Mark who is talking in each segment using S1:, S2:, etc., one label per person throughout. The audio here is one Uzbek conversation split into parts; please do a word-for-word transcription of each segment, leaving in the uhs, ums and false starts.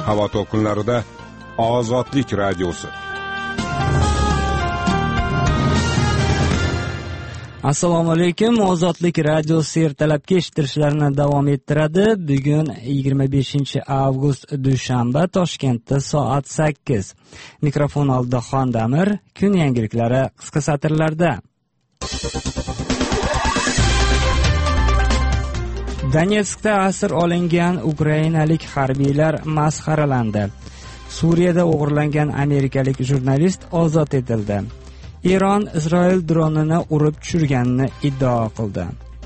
S1: havo to'lqinlarida Ozodlik radiosi.
S2: Assalomu alaykum. Ozodlik radiosi ertalabki eshittirishlarini davom ettiradi. Bugun yigirma beshinchi avgust dushanba, Toshkentda soat sakkiz. Mikrofon oldida Xondamir. Kun yangiliklari qisqa satrlarda. Donetskda asir olingan ukrainalik harbiylar masxaralandi. Suriyada o'g'irlangan amerikalik jurnalist ozod etildi. Eron Isroil dronini urib tushirganini iddao qildi.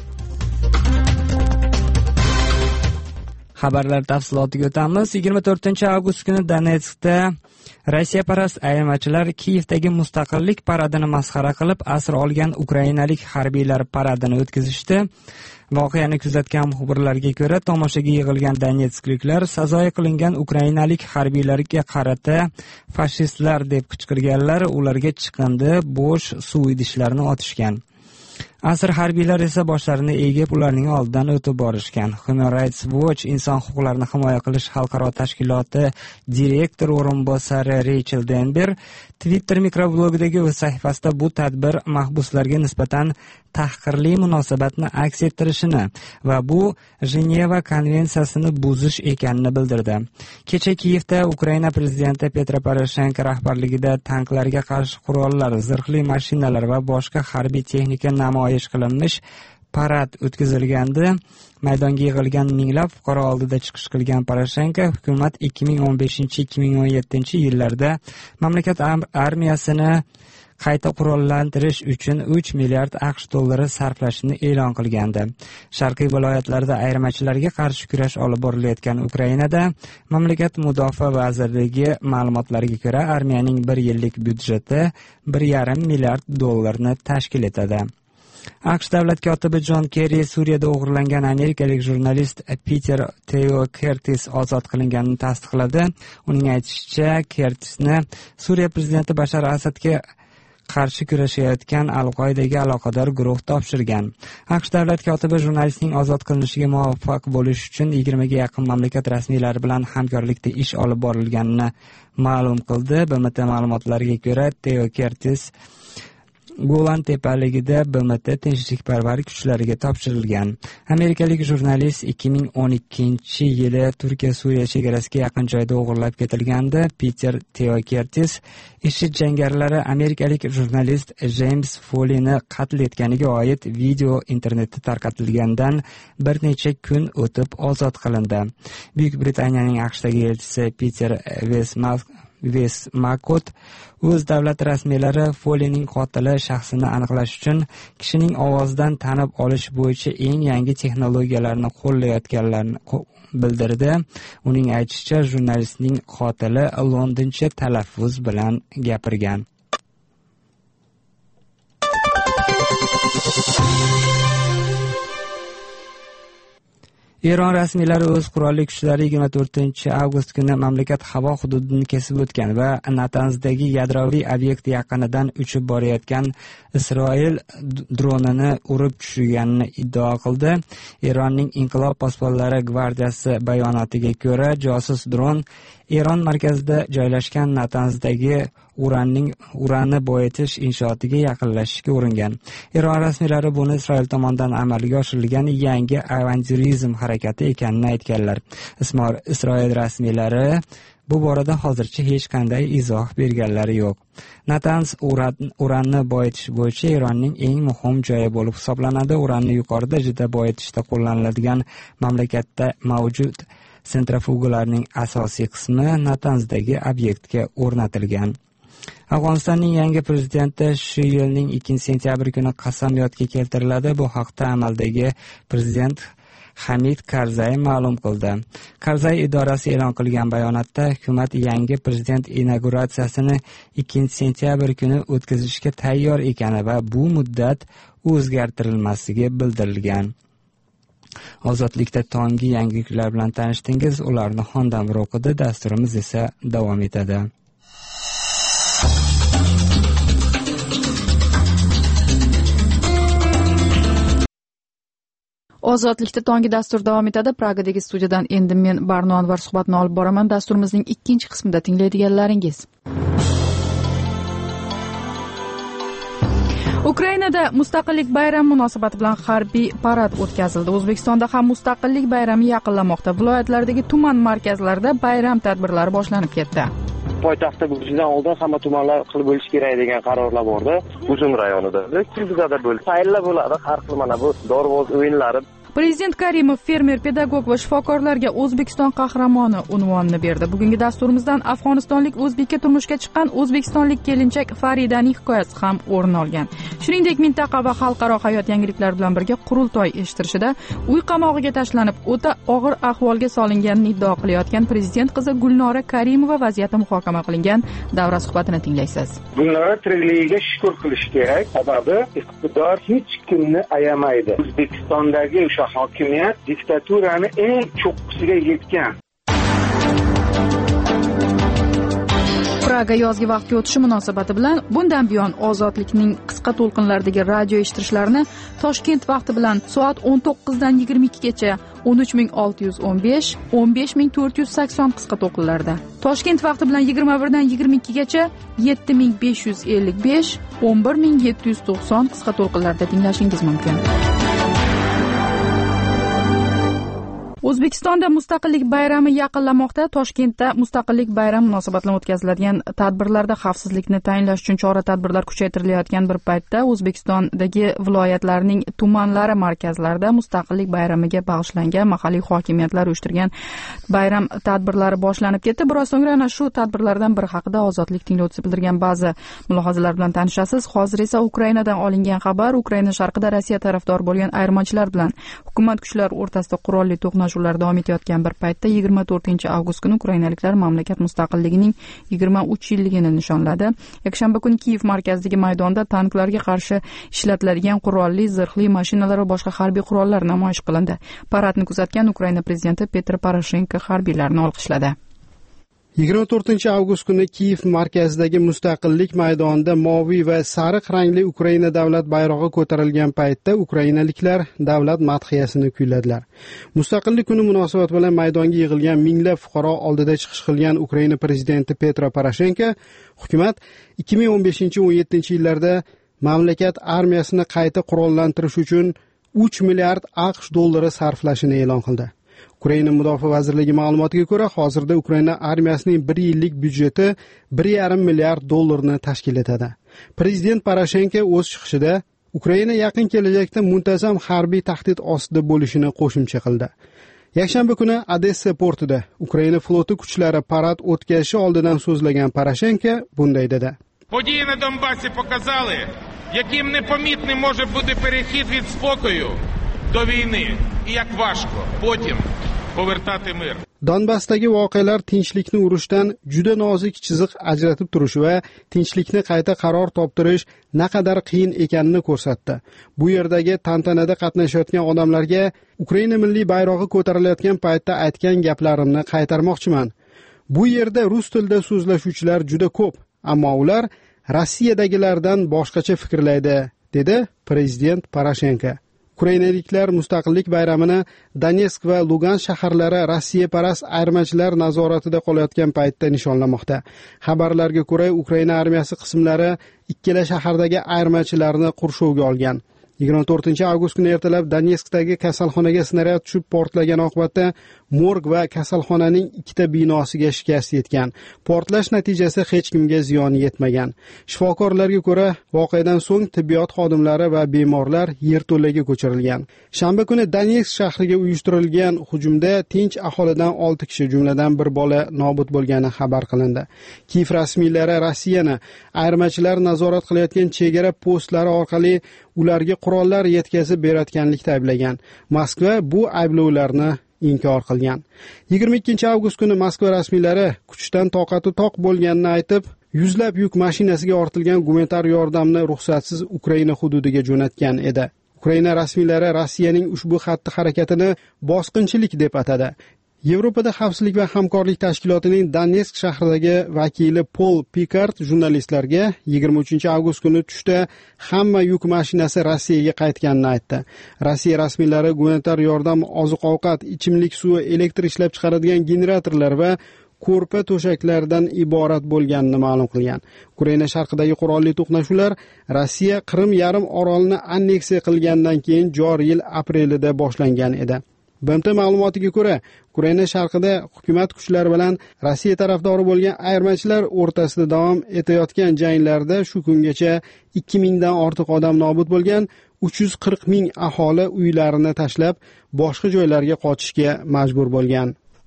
S2: Xabarlar tafsilotiga o'tamiz. yigirma to'rtinchi avgust kuni Donetskda Rossiyaparast ayirmachilar Kiyevdagi mustaqillik paradini masxara qilib, asir olgan ukrainalik harbiylar paradini o'tkazishdi. Voqeani kuzatgan muxbirlarga ko'ra, tomoshaga yig'ilgan donetskliklar sazoyi qilingan ukrainalik harbiylarga qarata fashistlar deb qichqirganlar, ularga chiqindi, bo'sh suv idishlarni otishgan. Asir harbiylar esa boshlarini egib ularning oldidan o'tib borishgan. Human Rights Watch inson huquqlarini himoya qilish xalqaro tashkiloti direktor o'rinbosari Rachel Denber Twitter mikroblogidagi o'z sahifasida bu tadbir mahbuslarga nisbatan tahqirli munosabatni aks ettirishini va bu Jeneva konvensiyasini buzish ekanini bildirdi. Kecha Kiyevda Ukraina prezidenti Petro Poroshenko rahbarligida tanklarga qarshi qurollar, zirhli mashinalar va boshqa harbiy texnika namoyish qilinmish parad o'tkazilgandi. Maydonga yig'ilgan minglab fuqaro oldida chiqish qilgan Poroshenko hukumat ikki ming o'n beshinchi ikki ming o'n yettinchi yillarda mamlakat armiyasini qayta qurollantirish uchun uch milliard aqsh dollari sarflashini e'lon qilgandi. Sharqiy viloyatlarda ayirmachilarga qarshi kurash olib borilayotgan Ukrainada mamlakat mudofaa vazirligi ma'lumotlariga ko'ra, armiyaning bir yillik byudjeti bir yarim milliard dollarni tashkil etadi. aqsh davlat kotibi John Kerry Suriyada o'g'irlangan amerikalik jurnalist Peter Theo Curtis ozod qilinganini tasdiqladi. Uning aytishicha, Curtisni Suriya prezidenti Bashar Asadga qarshi kurashayotgan Al-Qoidaga aloqador guruh topshirgan. aqsh davlat kotibi jurnalistning ozod qilinishiga muvaffaq bo'lish uchun yigirmaga yaqin mamlakat rasmiylari bilan hamkorlikda ish olib borilganini ma'lum qildi. B M T ma'lumotlariga ko'ra, Theo Curtis Golan tepaligida B M T tinchlikparvar kuchlariga topshirilgan. Amerikalik jurnalist ikki ming o'n ikkinchi yili Turkiya Suriya chegarasiga yaqin joyda o'g'irlab ketilgandi. Peter Theo Curtis IShID jangarilari amerikalik jurnalist James Foleyni qatl etganiga oid video internetda tarqatilgandan bir necha kun o'tib ozod qilindi. Buyuk Britaniyaning aqshdagi elchisi Peter Westmark Westmark o'z davlat rasmiylari Foleyning qotili shaxsini aniqlash uchun kishining ovozidan tanib olish bo'yicha eng yangi texnologiyalarni qo'llayotganlarini bildirdi. Uning aytishicha, jurnalistning qotili londoncha talaffuz bilan gapirgan. Eron rasmiylari o'z qurolli kuchlari yigirma to'rtinchi avgust kuni mamlakat havo hududini kesib o'tgan va Natanzdagi yadroviy obyekt yaqinidan uchib borayotgan Isroil dronini urib tushirganini iddao qildi. Eronning Inqilob posbonlari gvardiyasi bayonotiga ko'ra, josus dron Eron markazida joylashgan Natanzdagi uranning uranni boyitish inshootiga yaqinlashishga uringan. Eron rasmiylari buni Isroil tomonidan amalga oshirilgan yangi avanturizm harakati ekanini aytganlar. Isroil rasmiylari bu borada hozircha hech qanday izoh berganlari yo'q. Natanz uranni boyitish bo'yicha Eronning eng muhim joyi bo'lib hisoblanadi. Uranni yuqori darajada boyitishda qo'llaniladigan mamlakatda mavjud sentrifugalarning asosiy qismi Natanzdagi obyektga o'rnatilgan. Afg'onistonning yangi prezidenti shu yilning ikkinchi sentyabr kuni qasamyodga keltiriladi. Bu haqda amaldagi prezident Hamid Karzai ma'lum qildi. Karzai idorasi e'lon qilgan bayonotda hukumat yangi prezident inauguratsiyasini ikkinchi sentyabr kuni o'tkazishga tayyor ekani va bu muddat o'zgartirilmasligi bildirilgan. Ozodlikda tongi yangiliklar bilan tanishdingiz. Ularni Xondamir o'qidi. Dasturimiz esa davom etadi.
S3: Ozodlikda tongi dastur davom etadi. Pragadagi studiyadan endi men Barno Anvar suhbatni olib boraman. Dasturimizning ikkinchi qismida tinglaydiganlaringiz. Ukrainada Mustaqillik bayrami munosabati bilan harbiy parad o'tkazildi. O'zbekistonda ham Mustaqillik bayrami yaqinlamoqda. Viloyatlardagi tuman markazlarida bayram tadbirlari boshlanib ketdi.
S4: Poytaxtda bo'lishdan oldin hamma tumanlar qilib bo'lish kerak degan qarorlar bordi. Uzun rayonida, Kibzada bo'ldi. Sayillar bo'ladi, har xil mana bu dorvoz o'yinlari.
S3: Prezident Karimov fermer, pedagog va shifokorlarga O'zbekiston qahramoni unvonini berdi. Bugungi dasturimizdan afg'onistonlik o'zbekka turmushga chiqqan o'zbekistonlik kelinchak Faridaning hikoyasi ham o'rin olgan. Shuningdek, mintaqa va xalqaro hayot yangiliklari bilan birga qurultoy eshittirishida uy qamog'iga tashlanib, o'ta og'ir ahvolga solinganini iddao qilayotgan prezident qizi Gulnora Karimova vaziyati muhokama qilingan davra suhbatini tinglaysiz.
S5: Gulnora tirikligiga shukr qilish kerak, sababi iqtidor hech kimni ayamaydi. O'zbekistondagi hokimiyat diktaturani eng cho'qqisiga yetgan.
S3: Praga yozgi vaqtga o'tishi munosabati bilan bundan buyon ozodlikning qisqa to'lqinlardagi radio eshittirishlarini Toshkent vaqti bilan soat o'n to'qqizdan yigirma ikkigacha o'n uch ming olti yuz o'n besh, o'n besh ming to'rt yuz sakson qisqa to'lqinlarda, Toshkent vaqti bilan yigirma birdan yigirma ikkigacha yetti ming besh yuz ellik besh, o'n bir ming yetti yuz to'qson qisqa to'lqinlarda tinglashingiz mumkin. O'zbekistonda Mustaqillik bayrami yaqinlamoqda. Toshkentda Mustaqillik bayrami munosabati bilan o'tkaziladigan tadbirlarda xavfsizlikni ta'minlash uchun chora-tadbirlar kuchaytirilayotgan bir paytda O'zbekistondagi viloyatlarning tumanlari markazlarida Mustaqillik bayramiga bag'ishlangan mahalliy hokimiyatlar uyushtirgan bayram tadbirlari boshlanib ketdi. Biroz so'ngra ana shu tadbirlardan biri haqida Ozodlik tinglovchisi bildirgan ba'zi mulohazalar bilan tanishasiz. Hozir esa Ukrainadan olingan xabar, Ukraina sharqida Rossiya tarafdor bo'lgan ayirmachilar bilan hukumat kuchlari o'rtasida qurolli to'qnashuv Ular davom etayotgan bir paytda yigirma to'rtinchi avgust kuni ukrainaliklar mamlakat mustaqilligining yigirma uch yilligini nishonladi. Yakshanba kuni Kiyev markazidagi maydonda tanklarga qarshi ishlatiladigan qurolli zirhli mashinalar va boshqa harbiy qurollar namoyish qilindi. Paradni kuzatgan Ukraina prezidenti Petro Poroshenko harbiylarni olqishladi.
S6: yigirma to'rtinchi avgust kuni Kiyev markazidagi Mustaqillik maydonida moviy va sariq rangli Ukraina davlat bayrog'i ko'tarilgan paytda ukrainaliklar davlat madhiyasini kuyladilar. Mustaqillik kuni munosabati bilan maydonga yig'ilgan minglab fuqaro oldida chiqish qilgan Ukraina prezidenti Petro Poroshenko hukumat ikki ming o'n beshinchi o'n yettinchi yillarda mamlakat armiyasini qayta qurollantirish uchun uch milliard AQSh dollari sarflashini e'lon qildi. Ukraina mudofaa vazirligi ma'lumotiga ko'ra, hozirda Ukraina armiyasining bir yillik byudjeti bir yarim milliard dollarni tashkil etadi. Prezident Poroshenko o'z chiqishida Ukraina yaqin kelajakda muntazam harbiy tahdid ostida bo'lishini qo'shimcha qildi. Yakshanba kuni Odessa portida Ukraina floti kuchlari parad o'tkazishi oldidan so'zlagan Poroshenko bunday dedi.
S7: Події на Донбасі показали, яким непомітним може бути перехід від спокою до війни і як важко потім повертати мир.
S6: Donbassdagi voqealar tinchlikni urushdan juda nozik chiziq ajratib turishi va tinchlikni qayta qaror toptirish naqadar qiyin ekanini ko'rsatdi. Bu yerdagi tantanada qatnashayotgan odamlarga Ukraina milliy bayrog'i ko'tarilayotgan paytda aytgan gaplarimni qaytarmoqchiman. Bu yerda rus tilida so'zlashuvchilar juda ko'p, ammo ular Rossiyadagilardan boshqacha fikrlaydi, dedi prezident Poroshenko. Ukrainaliklar Mustaqillik bayramini Donetsk va Lugansk shaharlari Rossiyaparast ayirmachilar nazoratida qolayotgan paytda nishonlamoqda. Xabarlarga ko'ra, Ukraina armiyasi qismlari ikkala shahardagi ayirmachilarni qurshovga olgan. yigirma to'rtinchi avgust kuni ertalab Donetskdagi kasalxonaga snaryad tushib portlagan oqibatda morg va kasalxonaning ikkita binosiga shikast yetgan. Portlash natijasida hech kimga ziyon yetmagan. Shifokorlarga ko'ra, voqeadan so'ng tibbiyot xodimlari va bemorlar yerto'laga ko'chirilgan. Shanba kuni Donetsk shahriga uyushtirilgan hujumda tinch aholidan olti kishi, jumladan bir bola nobud bo'lgani xabar qilindi. Kiyev rasmiylari Rossiyani ayirmachilar nazorat qilayotgan chegara postlari orqali ularga qurollar yetkazib berayotganlikda ayblagan. Moskva bu ayblovlarni inkor qilgan. yigirma ikkinchi avgust kuni Moskva rasmiylari kuchdan toqati toq bo'lganini aytib, yuzlab yuk mashinasiga ortilgan gumanitar yordamni ruxsatsiz Ukraina hududiga jo'natgan edi. Ukraina rasmiylari Rossiyaning ushbu xatti harakatini bosqinchilik deb atadi. Yevropada xavfsizlik va hamkorlik tashkilotining Donetsk shahridagi vakili Pol Pikart jurnalistlarga yigirma uchinchi avgust kuni tushda hamma yuk mashinasi Rossiyaga qaytganini aytdi. Rossiya rasmiylari gumanitar yordam, oziq-ovqat, ichimlik suvi, elektr ishlab chiqaradigan generatorlar va ko'rpa to'shaklardan iborat bo'lganini ma'lum qilgan. Ukraina sharqidagi qurolli to'qnashuvlar Rossiya Qrim yarim orolini anneksiya qilgandan keyin joriy yil aprelida boshlangan edi. B M T ma'lumotiga ko'ra, Ukraina sharqida hukumat kuchlari bilan Rossiya tarafdori bo'lgan ayirmachilar o'rtasida davom etayotgan janglarda shu kungacha ikki mingdan ortiq odam nobud bo'lgan, uch yuz qirq ming aholi uylarini tashlab boshqa joylarga qochishga majbur bo'lgan.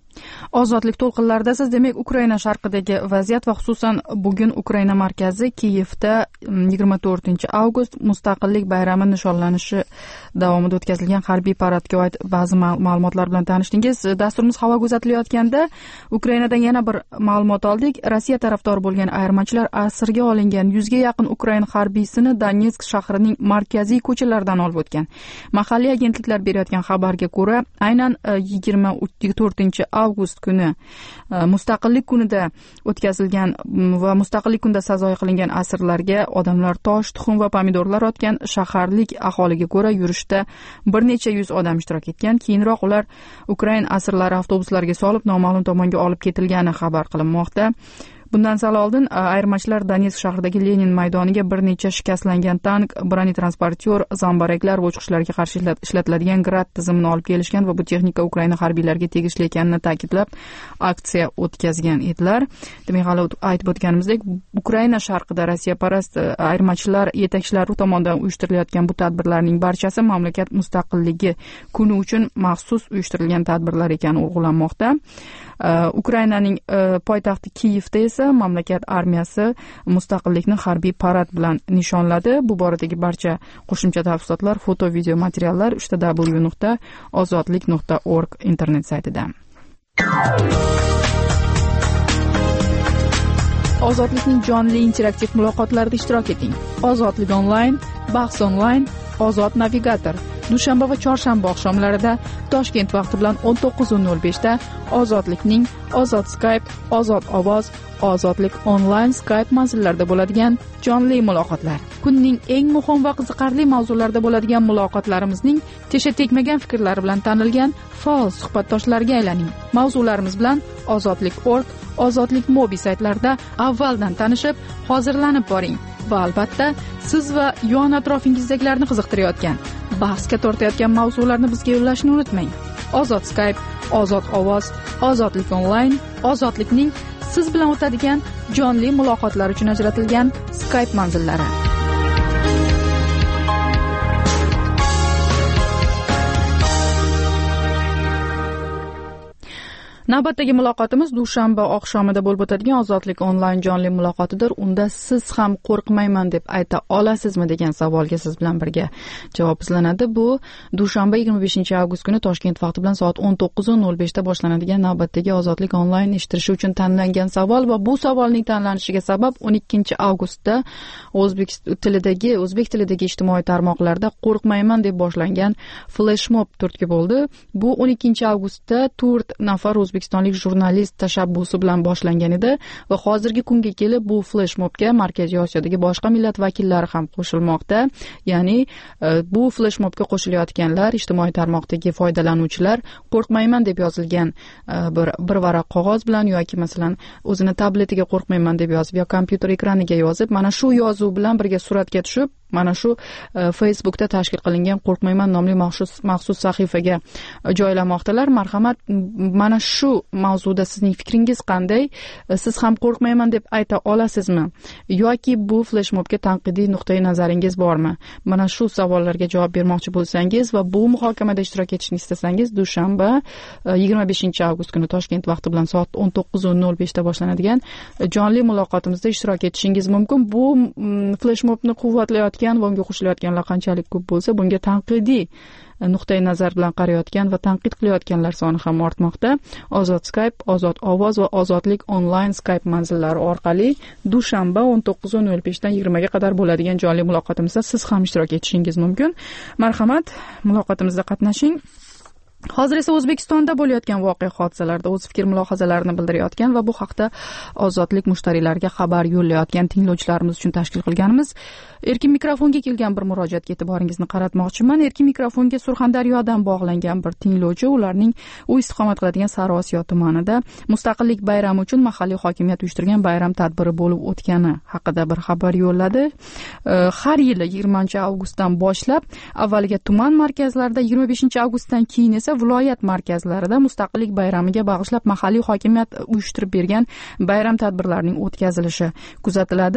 S3: Ozodlik to'lqinlaridasiz. Demak, Ukraina sharqidagi vaziyat va xususan bugun Ukraina markazi Kiyevda yigirma to'rtinchi avgust mustaqillik bayrami nishonlanishi davomida o'tkazilgan harbiy paradga oid ba'zi ma'lumotlar bilan tanishdingiz. Dasturimiz havoga uzatilayotganda Ukrainadan yana bir ma'lumot oldik. Rossiya tarafdori bo'lgan ayirmachilar asirga olingan yuzga yaqin Ukraina harbiysini Donetsk shahrining markaziy ko'chalaridan olib o'tgan. Mahalliy agentliklar berayotgan xabarga ko'ra, aynan yigirma to'rtinchi avgust kuni mustaqillik kunida o'tkazilgan va mustaqillik kunida sazoyi qilingan asirlarga odamlar tosh, tuxum va pomidorlar otgan. Shaharlik aholiga ko'ra yurishda bir necha yuz odam ishtirok etgan. Keyinroq ular Ukraina asirlari avtobuslarga solib noma'lum tomonga olib ketilgani xabar qilinmoqda. Bundan sal oldin ayirmachilar Donetsk shahridagi Lenin maydoniga bir necha shikastlangan tank, bronetransportyor, zambaraklar va uchqishlarga qarshi ishlatiladigan grad tizimini olib kelishgan va bu texnika Ukraina harbiylariga tegishli ekanini ta'kidlab aksiya o'tkazgan edilar. Demak, hali aytib o'tganimizdek, Ukraina sharqida Rossiyaparast ayirmachilar yetakchilari tomonidan uyushtirilayotgan bu tadbirlarning barchasi mamlakat mustaqilligi kuni uchun maxsus uyushtirilgan tadbirlar ekani urg'ulanmoqda. Ukrainaning poytaxti Kiyevda esa mamlakat armiyasi mustaqillikni harbiy parad bilan nishonladi. Bu boradagi barcha qo'shimcha tafsilotlar, foto, video materiallar uchta w nuqta ozodlik nuqta org internet saytida. Ozodlikning jonli interaktiv muloqotlarida ishtirok eting. Ozodlik onlayn, bahs onlayn, Ozod navigator. Dushanba va chorshanba oqshomlarida Toshkent vaqti bilan o'n to'qqiz nol beshda Ozodlikning Ozod Skype, Ozod ovoz, Ozodlik onlayn Skype manzillarida bo'ladigan jonli muloqotlar. Kunning eng muhim va qiziqarli mavzularida bo'ladigan muloqotlarimizning tesha tegmagan fikrlari bilan tanilgan faol suhbatdoshlarga aylaning. Mavzularimiz bilan ozodlik nuqta org, Ozodlik mobil saytlarida avvaldan tanishib, hozirlanib boring. Va albatta, siz va yon atrofingizdagilarni qiziqtirayotgan, bahsga tortayotgan mavzularni bizga yo'llashni unutmang. Ozod Skype, Ozod ovoz, Ozodlik onlayn, Ozodlikning siz bilan o'tadigan jonli muloqotlar uchun ajratilgan Skype manzillari. Navbatdagi muloqotimiz dushanba oqshomida bo'lib o'tadigan Ozodlik onlayn jonli muloqotidir. Unda siz ham qo'rqmayman deb ayta olasizmi degan savolga siz bilan birga javob izlanadi. Bu dushanba yigirma beshinchi avgust kuni Toshkent vaqti bilan soat o'n to'qqiz nol beshda boshlanadigan navbatdagi Ozodlik onlayn eshittirishi uchun tanlangan savol va bu savolning tanlanishiga sabab o'n ikkinchi avgustda o'zbek tilidagi o'zbek tilidagi ijtimoiy tarmoqlarda qo'rqmayman deb boshlangan fleshmob turtki bo'ldi. Bu o'n ikkinchi avgustda to'rt nafar o'zbekistonlik jurnalist tashabbusi bilan boshlangan edi va hozirgi kunga kelib bu fleshmobga Markaziy Osiyodagi boshqa millat vakillari ham qo'shilmoqda. Ya'ni bu fleshmobga qo'shilayotganlar ijtimoiy tarmoqdagi foydalanuvchilar qo'rqmayman deb yozilgan bir bir varaq qog'oz bilan yoki masalan o'zini tabletiga qo'rqmayman deb yozib yo kompyuter ekraniga yozib, mana shu yozuv bilan birga suratga tushib, mana shu Facebookda tashkil qilingan qo'rqmayman nomli maxsus maxsus sahifaga joylamoqdalar. Marhamat, mana shu mavzuda sizning fikringiz qanday? Siz ham qo'rqmayman deb ayta olasizmi? Yoki bu fleshmobga tanqidiy nuqtai nazaringiz bormi? Mana shu savollarga javob bermoqchi bo'lsangiz va bu muhokamada ishtirok etishni istasangiz, dushanba yigirma beshinchi avgust kuni Toshkent vaqti bilan soat o'n to'qqiz nol beshda boshlanadigan jonli muloqotimizda ishtirok etishingiz mumkin. Bu fleshmobni quvvatlayotgan va unga qo'shilayotganlar qanchalik ko'p bo'lsa, bunga tanqidiy nuqtai nazar bilan qarayotgan va tanqid qilayotganlar soni ham ortmoqda. Ozod Skype, Ozod ovoz va Ozodlik onlayn Skype manzillari orqali dushanba o'n to'qqiz nol beshdan yigirmaga qadar bo'ladigan jonli muloqotimizda siz ham ishtirok etishingiz mumkin. Marhamat, muloqotimizda qatnashing. Hozir esa O'zbekistonda bo'layotgan voqea hodisalarda o'z fikr mulohazalarini bildirayotgan va bu haqda Ozodlik mushtariylarga xabar yo'llayotgan tinglovchilarimiz uchun tashkil qilganimiz Erkin mikrofonga kelgan bir murojaatga e'tiboringizni qaratmoqchiman. Erkin mikrofonga Surxondaryodan bog'langan bir tinglovchi ularning u istiqomat qiladigan Sariosiyo tumanida Mustaqillik bayrami uchun mahalliy hokimiyat uyushtirgan bayram tadbiri bo'lib o'tgani haqida bir xabar yo'lladi. Har yili yigirmanchi avgustdan boshlab avvaliga tuman markazlarida, yigirma beshinchi avgustdan keyin esa viloyat markazlarida Mustaqillik bayramiga bag'ishlab mahalliy hokimiyat uyushtirib bergan bayram tadbirlarining o'tkazilishi kuzatiladi.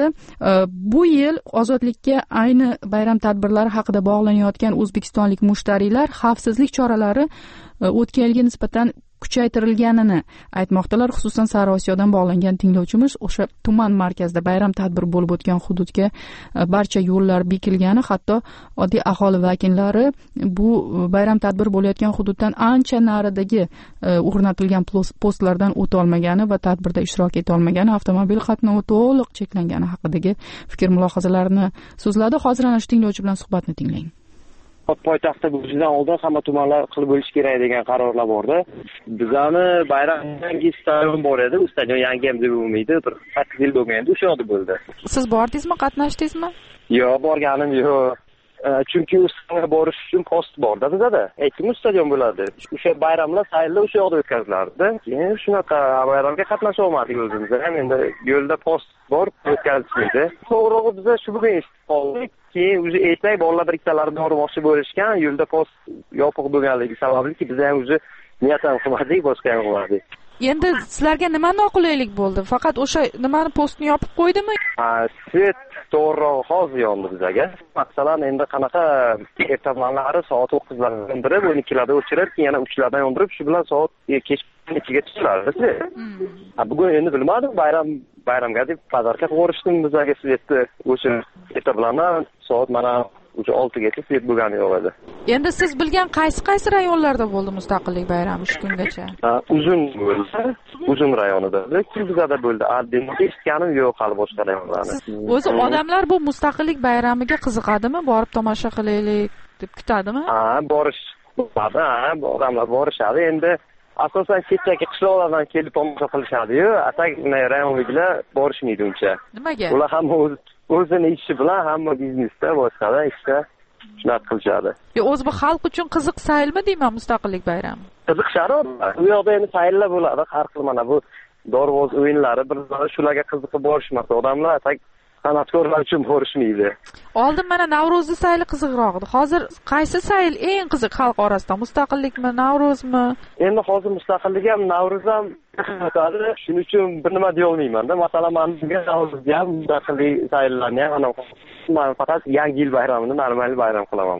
S3: Bu yil ozodlikka ayni bayram tadbirlari haqida bog'lanayotgan o'zbekistonlik mushtariylar xavfsizlik choralari o'tgan yilga nisbatan kuchaytirilganini aytmoqdalar. Xususan Sariosiyodan bog'langan tinglovchimiz o'sha tuman markazida bayram tadbiri bo'lib o'tgan hududga barcha yo'llar bekilgani, hatto oddiy aholi vakillari bu bayram tadbiri bo'layotgan hududdan ancha naridagi o'rnatilgan postlardan o'ta olmagani va tadbirda ishtirok eta olmagani, avtomobil qatnovi to'liq cheklangani haqidagi fikr mulohazalarini so'zladi. Hozir ana shu tinglovchi bilan suhbatni tinglang.
S4: Poytaxtda bo'lishidan oldin hamma tumanlar qilib bo'lish kerak degan qarorlar bordi. Bizani bayramdagi stadion bor edi. U stadion yangi ham deb bo'lmaydi. Bir sakkiz yil bo'lgandi, o'sha yoqda bo'ldi.
S3: Siz bordingizmi, qatnashdingizmi?
S4: Yo'q, borganim yo'q. Chunki u stadionga borish uchun post borda bizada. Aytdim, stadion bo'ladi. O'sha bayramlar sayillar o'sha yoqda o'tkazilardi. Keyin shunaqa bayramga qatnasha olmadik o'zimiz. Ham endi yo'lda post bor, o'tkazishmaydi. To'g'ri, biz shu bugun eshitib qoldik. Keyin o'zi aytay, bolalar bir ikkitalari bormoqchi bo'lishgan, yo'lda post yopiq bo'lganligi sababli biz ham o'zi niyatan qilmadik, boshqa ham qilmadik.
S3: Endi sizlarga nima noqulaylik bo'ldi? Faqat o'sha nimani postni yopib qo'ydimi?
S4: Ha, svet to'g'ri hozir yondi bizga. Masalan, endi qanaqa ertamanlari soat to'qqizlardan biri, o'n ikkilarda o'chirib, keyin yana uchlardan yondirib, shu bilan soat kechga chiqardi. Ha, bugun endi bilmadim, bayram bayramga deb pazarga qo'rishdim bizga svetni o'chirib. Ertamanlar soat mana o'sha oltigacha svet bo'lgani yo'q edi.
S3: Endi siz bilgan qaysi qaysi rayonlarda bo'ldi Mustaqillik bayrami shu kungacha?
S4: Ha, Uzun bo'ldi. Uzun rayonida. Lekin bizada bo'ldi. Aldinga eshitganim yo'q hali boshqa rayonlarda.
S3: O'zi odamlar bu Mustaqillik bayramiga qiziqadimi? Borib tomosha qilaylik deb kutadimi?
S4: Ha, borish. Ha, odamlar borishadi. Endi asosan chetdagi qishloqlardan kelib tomosha qilishadi-yu, atak rayonliklar borishmaydi uncha.
S3: Nimaga?
S4: Ular ham o'zini ishi bilan, hamma biznesda, boshqada ishda shunaqa qilishadi.
S3: Yo, o'zi bu xalq uchun qiziq saylmi deyman Mustaqillik bayrami?
S4: Qiziqishadi. U yoqda endi sayillar bo'ladi, har xil mana bu dorvoz o'yinlari, bir shularga qiziqib borishmoqda. Odamlar atak san'atkorlar uchun borishmaydi.
S3: Oldin mana Navro'zni sayli qiziqroq edi. Hozir qaysi sayl eng qiziq xalq orasida? Mustaqillikmi, Navro'zmi?
S4: Endi hozir Mustaqillik ham, Navro'z ham o'tadi. Shuning uchun bir nima deya olmayman-da. Masalan, menga Navro'zni ham, Mustaqillik sayllarini ham men faqat Yangi yil bayramini normal bayram qilaman.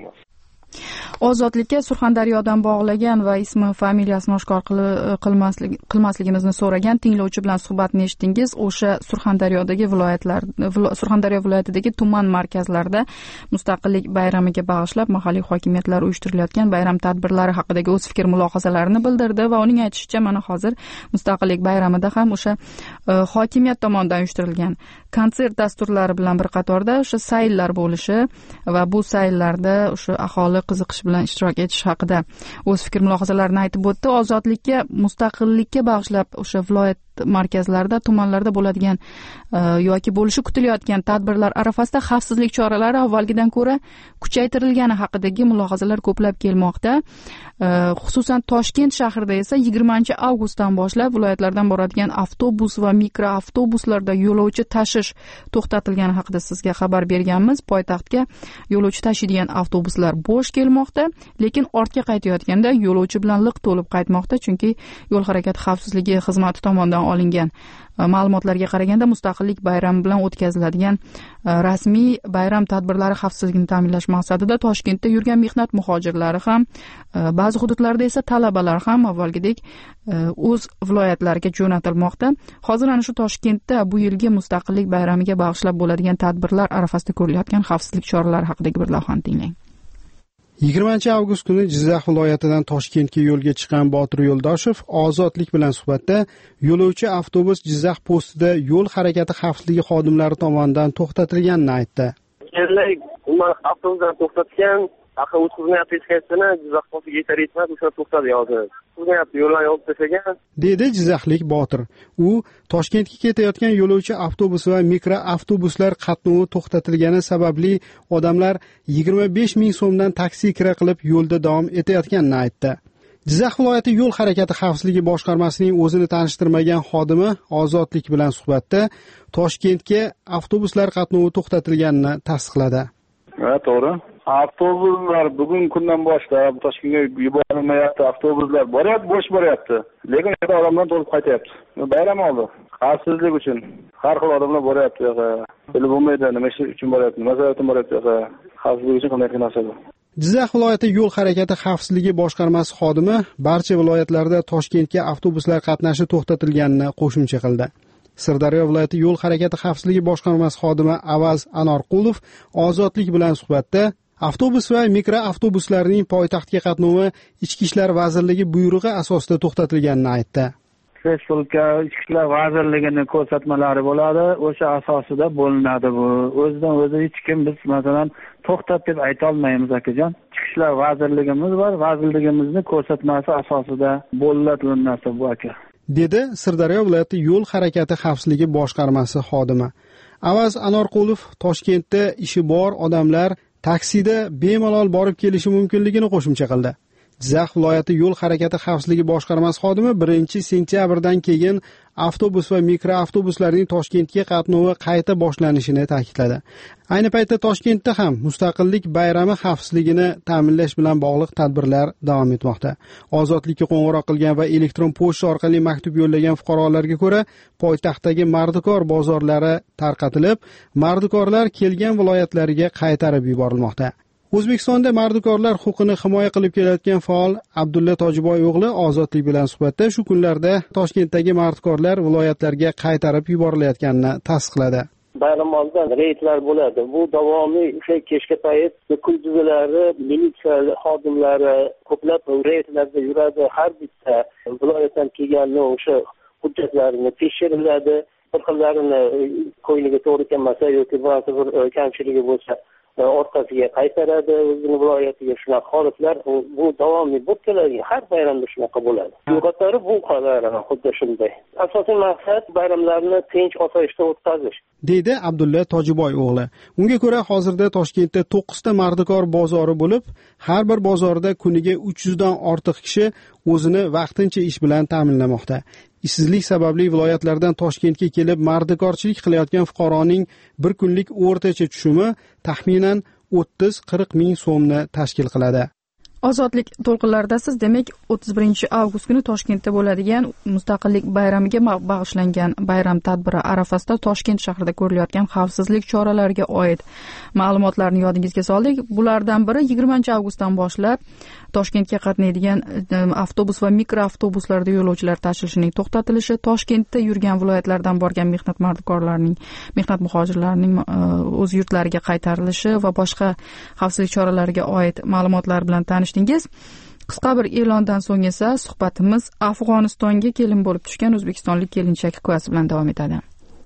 S3: Ozodlikka Surxondaryodan bog'lagan va ismi, familiyasini oshkor qilmaslik qilmasligimizni so'ragan tinglovchi bilan suhbatni eshitdingiz. O'sha Surxondaryodagi viloyatlar, Surxondaryo viloyatidagi tuman markazlarida Mustaqillik bayramiga bag'ishlab mahalliy hokimiyatlar uyushtirayotgan bayram tadbirlari haqidagi o'z fikr mulohazalarini bildirdi va uning aytishicha, mana hozir Mustaqillik bayramida ham o'sha hokimiyat tomonidan uyushtirilgan konsert dasturlari bilan bir qatorda o'sha sayllar bo'lishi va bu sayllarda o'sha aholi qiziqish bilan ishtirok etish haqida o'z fikr mulohazalarini aytib o'tdi. Ozodlikka, mustaqillikka bag'ishlab o'sha viloyat markazlarda, tumanlarda bo'ladigan yoki bo'lishi kutilayotgan tadbirlar arafasida xavfsizlik choralari avvalgidan ko'ra kuchaytirilgani haqidagi mulohazalar ko'plab kelmoqda. Xususan Toshkent shahrida esa yigirmanchi avgustdan boshlab viloyatlardan boradigan avtobus va mikroavtobuslarda yo'lovchi tashish to'xtatilgani haqida sizga xabar berganmiz. Poytaxtga yo'lovchi tashiydigan avtobuslar bo'sh kelmoqda, lekin ortga qaytayotganda yo'lovchi bilan liq to'lib qaytmoqda, chunki yo'l harakati xavfsizligi xizmati tomonidan olingan ma'lumotlarga qaraganda Mustaqillik bayrami bilan o'tkaziladigan rasmiy bayram tadbirlari xavfsizligini ta'minlash maqsadida Toshkentda yurgan mehnat muhojirlari ham, ba'zi hududlarda esa talabalar ham avvalgidek o'z viloyatlariga jo'natilmoqda. Hozir ana shu Toshkentda bu yilgi Mustaqillik bayramiga bag'ishlab bo'ladigan tadbirlar arafasida ko'rilayotgan xavfsizlik choralari haqidagi bir lavhani tinglang.
S6: yigirmanchi avgust kuni Jizzax viloyatidan Toshkentga yo'lga chiqqan Botir Yo'ldoshev Ozodlik bilan suhbatda yo'lovchi avtobus Jizzax postida yo'l harakati xavfsizligi xodimlari tomonidan to'xtatilganini aytdi.
S4: Avtobusdan to'xtatgan, axir o'tkazmayapti hech qaysini, Jizzax postiga yetar yetmas o'sha to'xtadi hozir. O'tkazmayapti, yo'llarni yopib tashlagan.
S6: Dedi jizzaxlik Botir. U Toshkentga ketayotgan yo'lovchi avtobus va mikroavtobuslar qatnovi to'xtatilgani sababli odamlar yigirma besh ming so'mdan taksi kira qilib yo'lda davom etayotganini aytdi. Jizzax viloyati yo'l harakati xavfsizligi boshqarmasining o'zini tanishtirmagan xodimi Ozodlik bilan suhbatda Toshkentga avtobuslar qatnovi to'xtatilganini tasdiqladi.
S8: Ha, to'g'ri. Avtobuslar bugun kundan boshlab Toshkentga yuborilmayapti, avtobuslar boryapti, bo'sh boryapti. Lekin odamlar to'lib qaytyapti. Bayram oldi. Xavfsizlik uchun har xil odamlar boryapti. Bilib bo'lmaydi, nima ish uchun boryapti, nima sabab uchun boryapti. Xavfsizlik uchun qilayotgan narsa bu. Jizzax
S6: viloyati yo'l harakati xavfsizligi boshqarmasi xodimi barcha viloyatlarda Toshkentga avtobuslar qatnashi to'xtatilganini qo'shimcha qildi. Sirdaryo viloyati yo'l harakati xavfsizligi boshqarmasi xodimi Avaz Anorqulov Ozodlik bilan suhbatda avtobus va mikroavtobuslarning poytaxtga qatnovi Ichki ishlar vazirligi buyrug'i asosida to'xtatilganini aytdi.
S8: Respublika Ichki ishlar vazirligining ko'rsatmalari bo'ladi, o'sha asosida bo'linadi bu. O'zidan o'zi hech kim biz masalan to'xtat deb ayta olmaymiz akajon. Ichki ishlar vazirligimiz bor, vazirligimizning ko'rsatmasi asosida bo'linadi bu narsa bu aka.
S6: Dedi Sirdaryo viloyati yo'l harakati xavfsizligi boshqarmasi xodimi. Avaz Anorqulov Toshkentda ishi bor odamlar taksida bemalol borib kelishi mumkinligini qo'shimcha qildi. Jizzax viloyati yo'l harakati xavfsizligi boshqarmasi xodimi birinchi sentyabrdan keyin avtobus va mikroavtobuslarning Toshkentga qatnovi qayta boshlanishini ta'kidladi. Ayni paytda Toshkentda ham Mustaqillik bayrami xavfsizligini ta'minlash bilan bog'liq tadbirlar davom etmoqda. Ozodlikka qo'ng'iroq qilgan va elektron pochta orqali maktub yo'llagan fuqarolarga ko'ra, poytaxtdagi mardikor bozorlari tarqatilib, mardikorlar kelgan viloyatlariga qaytarib yuborilmoqda. O'zbekistonda mardikorlar huquqini himoya qilib kelayotgan faol Abdulla Tojiboy o'g'li Ozodlik bilan suhbatda shu kunlarda Toshkentdagi mardikorlar viloyatlarga qaytarib yuborilayotganini tasdiqladi.
S4: Bayram oldidan reydlar bo'ladi. Bu davomiy o'sha kechga payt kunduzlari militsiya xodimlari ko'plab reydlarda yuradi. Har bitta viloyatdan kelganni o'sha hujjatlarini tekshiriladi. Bir xillarini qo'yniga to'g'ri kelmasa yoki birorta bir kamchiligi bo'lsa orqasiga qaytaradi, o'zining viloyatiga. Shunaqa holatlar bu davomli bo'lib keladi. Har bayramda shunaqa bo'ladi. Yo'qotlari bu bayram xuddi shunday. Asosiy maqsad bayramlarni tinch, osoyishta o'tkazish.
S6: Deydi Abdulla Tojiboy o'g'li. Unga ko'ra hozirda Toshkentda to'qqiz ta mardikor bozori bo'lib, har bir bozorda kuniga uch yuz dan ortiq kishi o'zini vaqtincha ish bilan ta'minlamoqda. Ishsizlik sababli viloyatlardan Toshkentga kelib mardikorchilik qilayotgan fuqaroning bir kunlik o'rtacha tushumi taxminan o'ttiz qirq ming so'mni tashkil qiladi.
S3: Ozodlik to'lqinlaridasiz. Demak, o'ttiz birinchi avgust kuni Toshkentda bo'ladigan Mustaqillik bayramiga bag'ishlangan bayram tadbiri arafasida Toshkent shahrida ko'rilayotgan xavfsizlik choralariga oid ma'lumotlarni yodingizga soldik. Bulardan biri yigirmanchi avgustdan boshlab Toshkentga qatnaydigan avtobus va mikroavtobuslarda yo'lovchilar tashilishining to'xtatilishi, Toshkentda yurgan viloyatlardan borgan mehnat mardikorlarining, mehnat muhojirlarining o'z yurtlariga qaytarilishi va boshqa xavfsizlik choralariga oid ma'lumotlar bilan tanishdingiz. Qisqa bir e'londan so'ng esa suhbatimiz Afg'onistonga kelin bo'lib tushgan o'zbekistonlik kelinchak hikoyasi bilan davom etadi.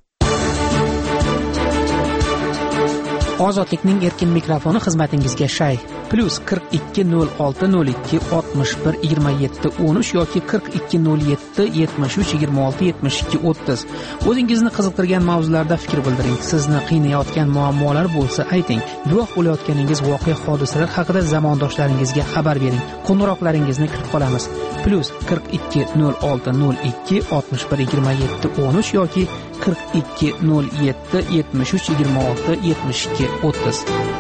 S9: Ozodlikning erkin mikrofoni xizmatingizga shay. Plus qirq ikki nol olti nol ikki oltmish bir yigirma yetti o'n uch yoki qirq ikki nol yetti yetmish uch yigirma olti yetmish ikki o'ttiz. O'zingizni qiziqtirgan mavzularda fikr bildiring. Sizni qiynayotgan muammolar bo'lsa ayting. Guvoh bo'layotganingiz voqea hodisalar haqida zamondoshlaringizga xabar bering. Qo'ng'iroqlaringizni kutib qolamiz. Plus qirq ikki nol olti nol ikki oltmish bir yigirma yetti o'n uch yoki qirq ikki nol yetti yetmish uch yigirma olti yetmish ikki o'ttiz.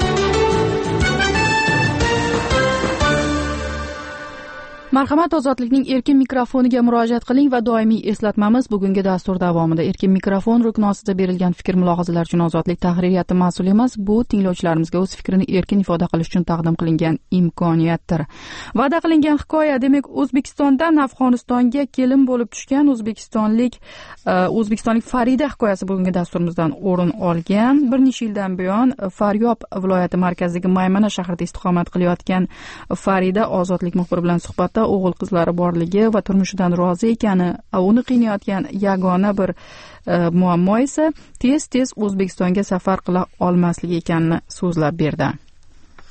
S3: Marhamat, Ozodlikning erkin mikrofoniga murojaat qiling va doimiy eslatmamiz bugungi dastur davomida erkin mikrofon rukni ostida berilgan fikr mulohazalar uchun Ozodlik tahririyati mas'ul emas. Bu tinglovchilarimizga o'z fikrini erkin ifoda qilish uchun taqdim qilingan imkoniyatdir. Va'da qilingan hikoya, demak, O'zbekistondan Afg'onistonga kelin bo'lib tushgan o'zbekistonlik o'zbekistonlik Farida hikoyasi bugungi dasturimizdan o'rin olgan. Bir necha yildan buyon Faryob viloyati markazidagi Maymana shahrida istiqomat qilayotgan Farida Ozodlik muxbiri bilan suhbatda o'g'il qizlari borligi va turmushidan rozi ekani, uni qiynayotgan yagona bir e, muammo esa tez-tez O'zbekistonga safar qila olmasligi ekanini so'zlab berdi.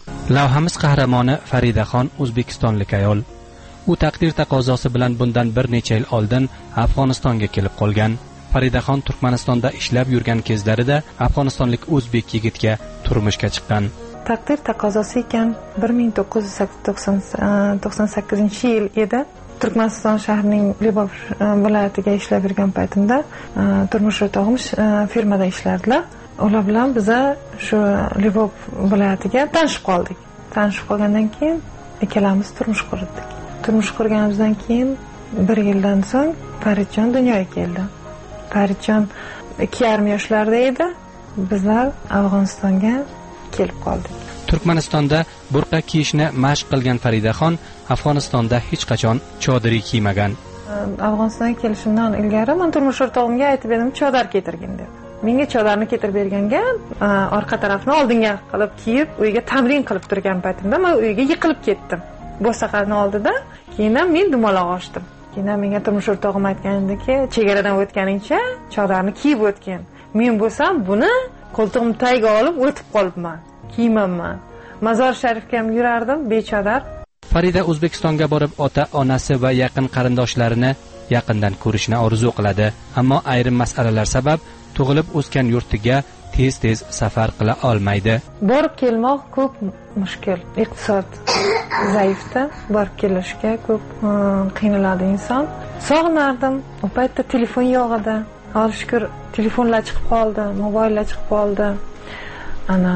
S9: Lavhamiz qahramoni Faridaxon o'zbekistonlik ayol. U taqdir taqozosi bilan bundan bir necha yil oldin Afg'onistonga kelib qolgan. Faridaxon Turkmanistonda ishlab yurgan kezlarida afg'onistonlik o'zbek yigitga turmushga chiqqan.
S10: Taqdir taqozosi ekan bir ming to'qqiz yuz to'qson sakkizinchi yil edi. Turkmaniston shahrining Libov viloyatiga ishlab yurgan paytimda turmush o'rtog'im firmada ishlardilar. Ular bilan biz shu Libov viloyatiga tanishib qoldik. Tanishib qolgandan keyin ikkalamiz turmush qurdik. Turmush qurganimizdan keyin bir yildan so'ng Faridjon dunyoga keldi. Faridjon ikki yarim yoshlarda edi. Bizlar Afg'onistonga kelib qoldik.
S9: Turkmanistonda burqa kiyishni mashq qilgan Faridaxon Afg'onistonda hech qachon chodiriy kiymagan.
S10: Afg'onistonga kelishimdan ilgari men turmush o'rtog'imga aytib edim, chodar keltirgin deb. Menga chodarni keltirib berganga, orqa tarafni oldinga qilib kiyib, uyga tamrin qilib turgan paytimda men uyga yiqilib ketdim. Bo'saqarni oldida, keyin men dumaloq ochdim. Keyin menga turmush o'rtog'im aytgan ediki, chegaradan o'tganingcha chodarni kiyib o'tgan. Men bo'lsam buni qo'ltig'im tagiga olib o'tib qolibman. Kiymayman. Mazor Sharifga ham yurardim bechodar.
S9: Farida O'zbekistonga borib ota, onasi va yaqin qarindoshlarini yaqindan ko'rishni orzu qiladi, ammo ayrim masalalar sabab tug'ilib o'sgan yurtiga tez-tez safar qila olmaydi.
S10: Borib kelmoq ko'p mushkul. Iqtisod zaifda, borib kelishga ko'p qiynaladi inson. Sog'inardim. O paytda telefon yo'q edi. Hozir shukr telefonlar chiqib qoldi, mobillar chiqib qoldi. Ana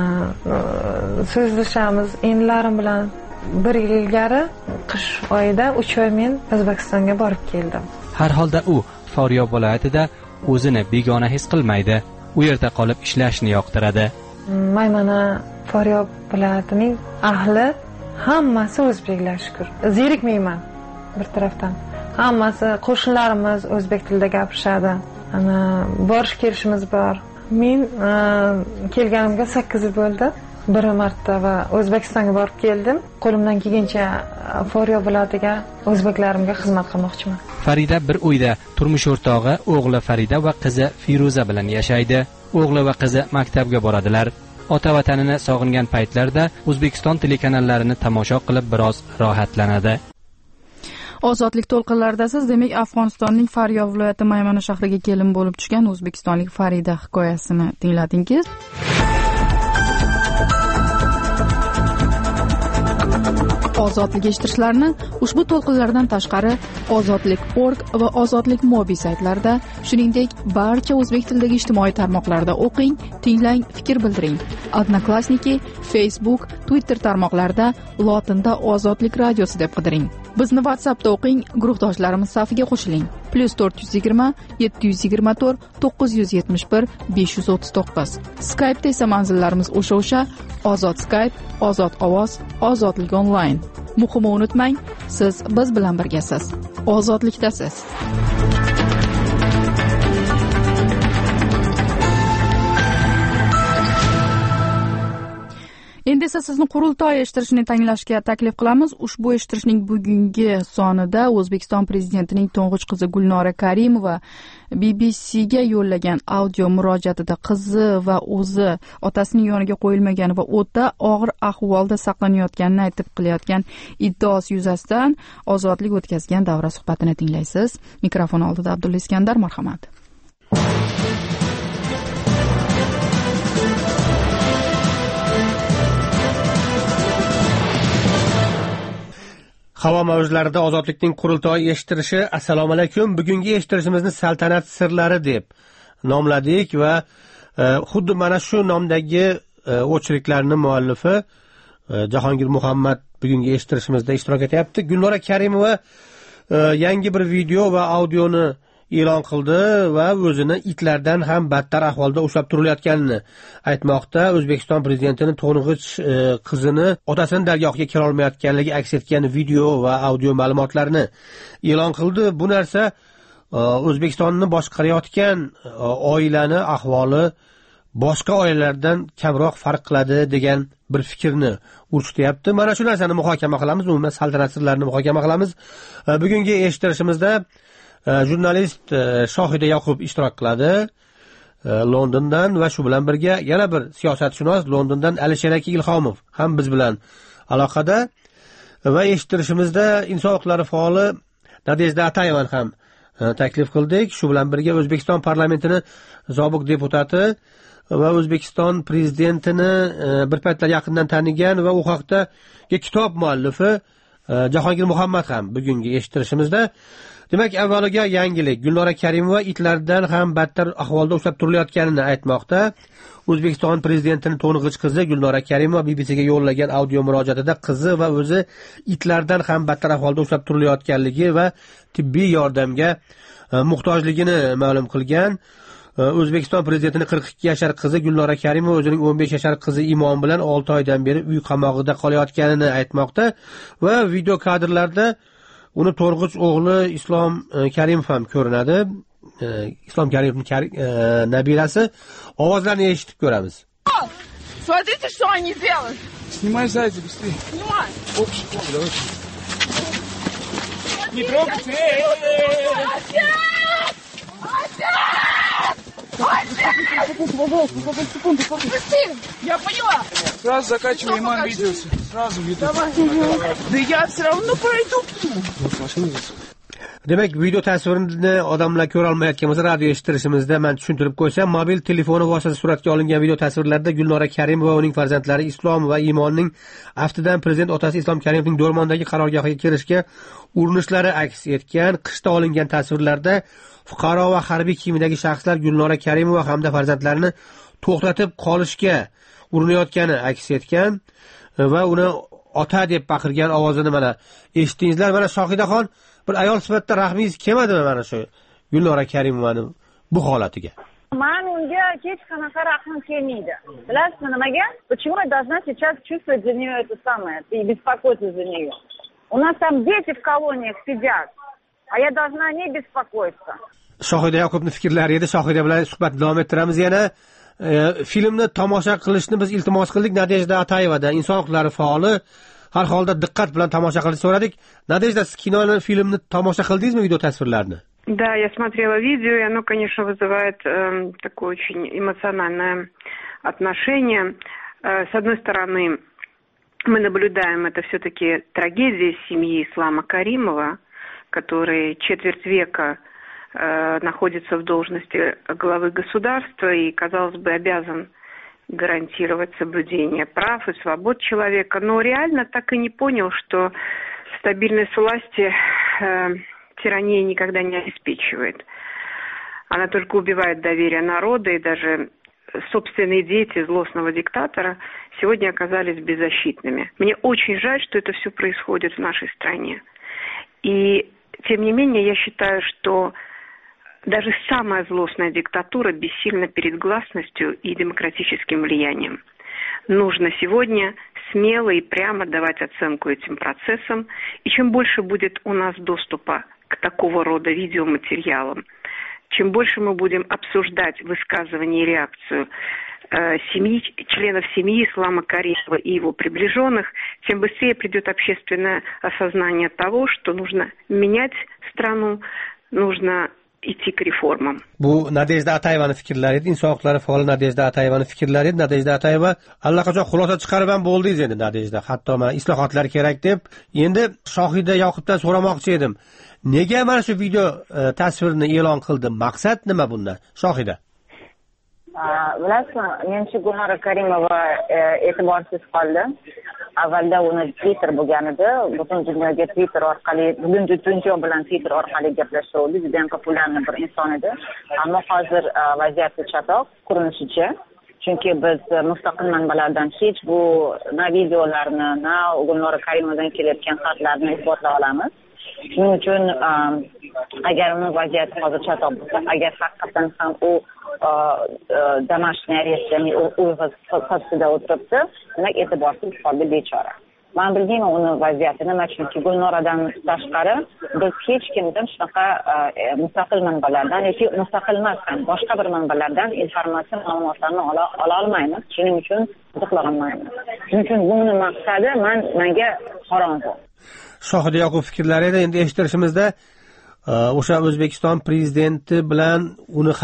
S10: so'zlashamiz enlarim bilan. Bir yil ilgari qish oyida uch oy men O'zbekistonga borib keldim.
S9: Har holda u Faryob viloyatida o'zini begona his qilmaydi. U yerda qolib ishlashni yoqtiradi.
S10: Maymana Faryob viloyatining ahli hammasi o'zbeklar shukr. Zerikmayman bir tarafdan. Hammasi qo'shnilarimiz o'zbek tilida gapirishadi. Ana borish kelishimiz bor. Men kelganimga sakkiz yil bo'ldi. Bir marta va O'zbekistonga borib keldim. Qo'limdan kelgancha Faryob viloyatiga o'zbeklarimga xizmat qilmoqchiman.
S9: Farida bir uyda turmush o'rtog'i o'g'li Farida va qizi Firuza bilan yashaydi. O'g'li va qizi maktabga boradilar. Ota vatanini sog'ingan paytlarda O'zbekiston telekanallarini tomosha qilib biroz rohatlanadi.
S3: Ozodlik to'lqinlarida siz demak Afg'onistonning Faryob viloyati Maymana shahriga kelin bo'lib tushgan o'zbekistonlik Farida hikoyasini tingladingiz. Ozodlik eshittirishlarni ushbu to'lqinlardan tashqari ozodlik nokta org va ozodlik mobi saytlarida, shuningdek barcha o'zbek tilidagi ijtimoiy tarmoqlarda o'qing, tinglang, fikr bildiring. Odnoklassniki, Facebook, Twitter tarmoqlarida lotinda Ozodlik radiosi deb qidiring. Bizni WhatsAppda o'qing, guruhdoshlarimiz safiga qo'shiling. plus to'rt yuz yigirma yetti yuz yigirma to'rt to'qqiz yuz yetmish bir besh yuz o'ttiz to'qqiz. Skype'da esa manzillarimiz o'sha-o'sha: Ozod Skype, Ozod ovoz, Ozodlik onlayn. Muhimi unutmang, siz biz bilan birgasiz. Ozodlikdasiz. Endi esa sizni qurultoy eshittirishni tanglashga taklif qilamiz. Ushbu eshittirishning bugungi sonida O'zbekiston prezidentining to'ng'ich qizi Gulnora Karimova B B C ga yo'llagan audio murojaatida qizi va o'zi otasining yoniga qo'yilmagani va o'ta og'ir ahvolda saqlanayotganini aytib qilayotgan iddaosi yuzasidan Ozodlik o'tkazgan davra suhbatini tinglaysiz. Mikrofon oldida Abdulla Iskandar, marhamat.
S11: Havo mavjlarida Ozodlikning qurultoyi eshittirishi. Assalomu alaykum. Bugungi eshittirishimizni saltanat sirlari deb nomladik va e, xuddi mana shu nomdagi e, o'chiriklarning muallifi e, Jahongir Muhammad bugungi eshittirishimizda ishtirok etyapti. Gulnora Karimova e, yangi bir video va audioni e'lon qildi va o'zini itlardan ham battar ahvolda ushlab turilayotganini aytmoqda. O'zbekiston prezidentining to'ng'ich e, qizini otasining dargohiga kira olmayotganligi aks etgan video va audio ma'lumotlarni e'lon qildi. Bu narsa e, O'zbekistonni boshqarayotgan e, oilani ahvoli boshqa oilalardan kamroq farq qiladi degan bir fikrni urchityapti. Mana shu narsani muhokama qilamiz, umuman saltanat sirlarini muhokama qilamiz. E, bugungi eshittirishimizda jurnalist Shohida Yoqub ishtirok qiladi. Londondan va shu bilan birga yana bir siyosatshunos Londondan Alisher aka Ilhomov ham biz bilan aloqada va eshittirishimizda inson huquqlari faoli Nadejda Atayevani ham taklif qildik. Shu bilan birga O'zbekiston parlamentini sobiq deputati va O'zbekiston prezidentini bir paytlar yaqindan tanigan va u haqda kitob muallifi Jahongir Muhammad ham bugungi eshittirishimizda. Demak, avvaliga yangilik. Gulnora Karimova itlardan ham battar ahvolda ushlab turilayotganini aytmoqda. O'zbekiston prezidentining to'ng'ich qizi Gulnora Karimova B B C ga yo'llagan audio murojaatida qizi va o'zi itlardan ham battar ahvolda ushlab turilayotganligi va tibbiy yordamga muhtojligini ma'lum qilgan. O'zbekiston prezidentining qirq ikki yashar qizi Gulnora Karimova o'zining o'n besh yashar qizi Imon bilan olti oydan beri uy qamog'ida qolayotganini aytmoqda va video kadrlarda uni to'ng'ich o'g'li Islom Karimov ham ko'rinadi. Islom Karimovning nabirasi. Ovozlarni eshitib ko'ramiz.
S12: Смотрите, что они делают.
S13: Снимай сзади, быстрее.
S12: Снимай.
S13: Общий план, давайте. Не трогайте.
S12: Я поняла.
S13: Сразу закачивай, Иман, видео. Сразу видео.
S12: Давай. Да я все равно пройду к нему.
S11: Demak, video tasvirni odamlar ko'ra olmayotgan bo'lsa, radio eshittirishimizda men tushuntirib qo'ysam, mobil telefoni vositasi suratga olingan video tasvirlarda Gulnora Karimova va uning farzandlari Islom va Imonning aftidan prezident otasi Islom Karimovning Do'rmondagi qarorgohiga kirishga urinishlari aks etgan. Qishda olingan tasvirlarda fuqaro va harbiy kiyimdagi shaxslar Gulnora Karimova hamda farzandlarini to'xtatib qolishga urinayotgani aks etgan va uni ota deb baqirgan ovozini mana eshitdingizlar. Mana Shohidaxon bir ayol sifatida rahmingiz kelmadimi mana shu Gulnora Karimovani bu holatiga?
S14: Men unga hech qanaqa rahmim kelmaydi. Bilasizmi nimaga? Почему я должна сейчас чувствовать за нее это самое и беспокоиться за нее? У нас там дети в колониях сидят, а я должна о ней беспокоиться.
S11: Shohida Yoqubning fikrlari edi. Shohida bilan suhbat davom ettiramiz yana. Filmni tomosha qilishni biz iltimos qildik Nadejda Atayevadan, inson huquqlari faoli. Har holda diqqat bilan tomosha qilishni so'radik. Nadejda, siz kinoni, filmni tomosha qildingizmi, video tasvirlarni?
S15: Да, я смотрела видео, и оно, конечно, вызывает э, такое очень эмоциональное отношение. Э, с одной стороны, мы наблюдаем это все-таки трагедия семьи Ислама Каримова, который четверть века э, находится в должности главы государства и, казалось бы, обязан гарантировать соблюдение прав и свобод человека, но реально так и не понял, что стабильность власти э, тирания никогда не обеспечивает. Она только убивает доверие народа, и даже собственные дети злостного диктатора сегодня оказались беззащитными. Мне очень жаль, что это все происходит в нашей стране. И, тем не менее, я считаю, что даже самая злостная диктатура бессильна перед гласностью и демократическим влиянием. Нужно сегодня смело и прямо давать оценку этим процессам. И чем больше будет у нас доступа к такого рода видеоматериалам, чем больше мы будем обсуждать высказывания и реакцию э, семьи, членов семьи Ислама Каримова и его приближенных, тем быстрее придет общественное осознание того, что нужно менять страну, нужно идти к реформам.
S11: Bu Nadejda Atayevaning fikrlari edi, inson huquqlari faoli Nadejda Atayevaning fikrlari edi. Nadejda Atayeva allaqachon xulosa chiqarib ham bo'ldingiz endi Nadejda. Hatto mana islohotlar kerak deb. Endi Shohida Yoqubdan so'ramoqchi edim. Nega mana shu video tasvirni e'lon qildi? Maqsad nima bunda? Shohida.
S14: Bilasizmi, menimcha Gulnora Karimova e'tiborsiz qoldi. Avvalda uni Twitter bo'lgan edi. Butun dunyoga Twitter orqali, butun dunyo bilan Twitter orqali gaplashuvdi. Juda ham populyarni bir inson edi. Ammo hozir vaziyati chatoq, ko'rinishicha. Chunki biz mustaqil manbalardan hech bu na videolarni, na Gulnora Karimovadan kelayotgan xatlarni isbotlay olamiz. Shuning uchun agar uni vaziyati hozir chatoq bo'lsa, agar haqiqatan ham u домашний areст, ya'ni uy hibsida o'tiribdi, demak e'tiborsiz qoldi bechora. Men bilmayman uni vaziyati nima, chunki Gulnoradan tashqari biz hech kimdan shunaqa mustaqil manbalardan yoki mustaqil emas ham boshqa bir manbalardan informatsiya ma'lumotlarni ola olmaymiz. Shuning uchun qiziqolmaymiz. Shuning uchun buning maqsadi men menga qorong'u.
S11: Shohida Yoqub fikrlari edi. Endi eshittirishimizda o'sha O'zbekiston prezidenti bilan uni hali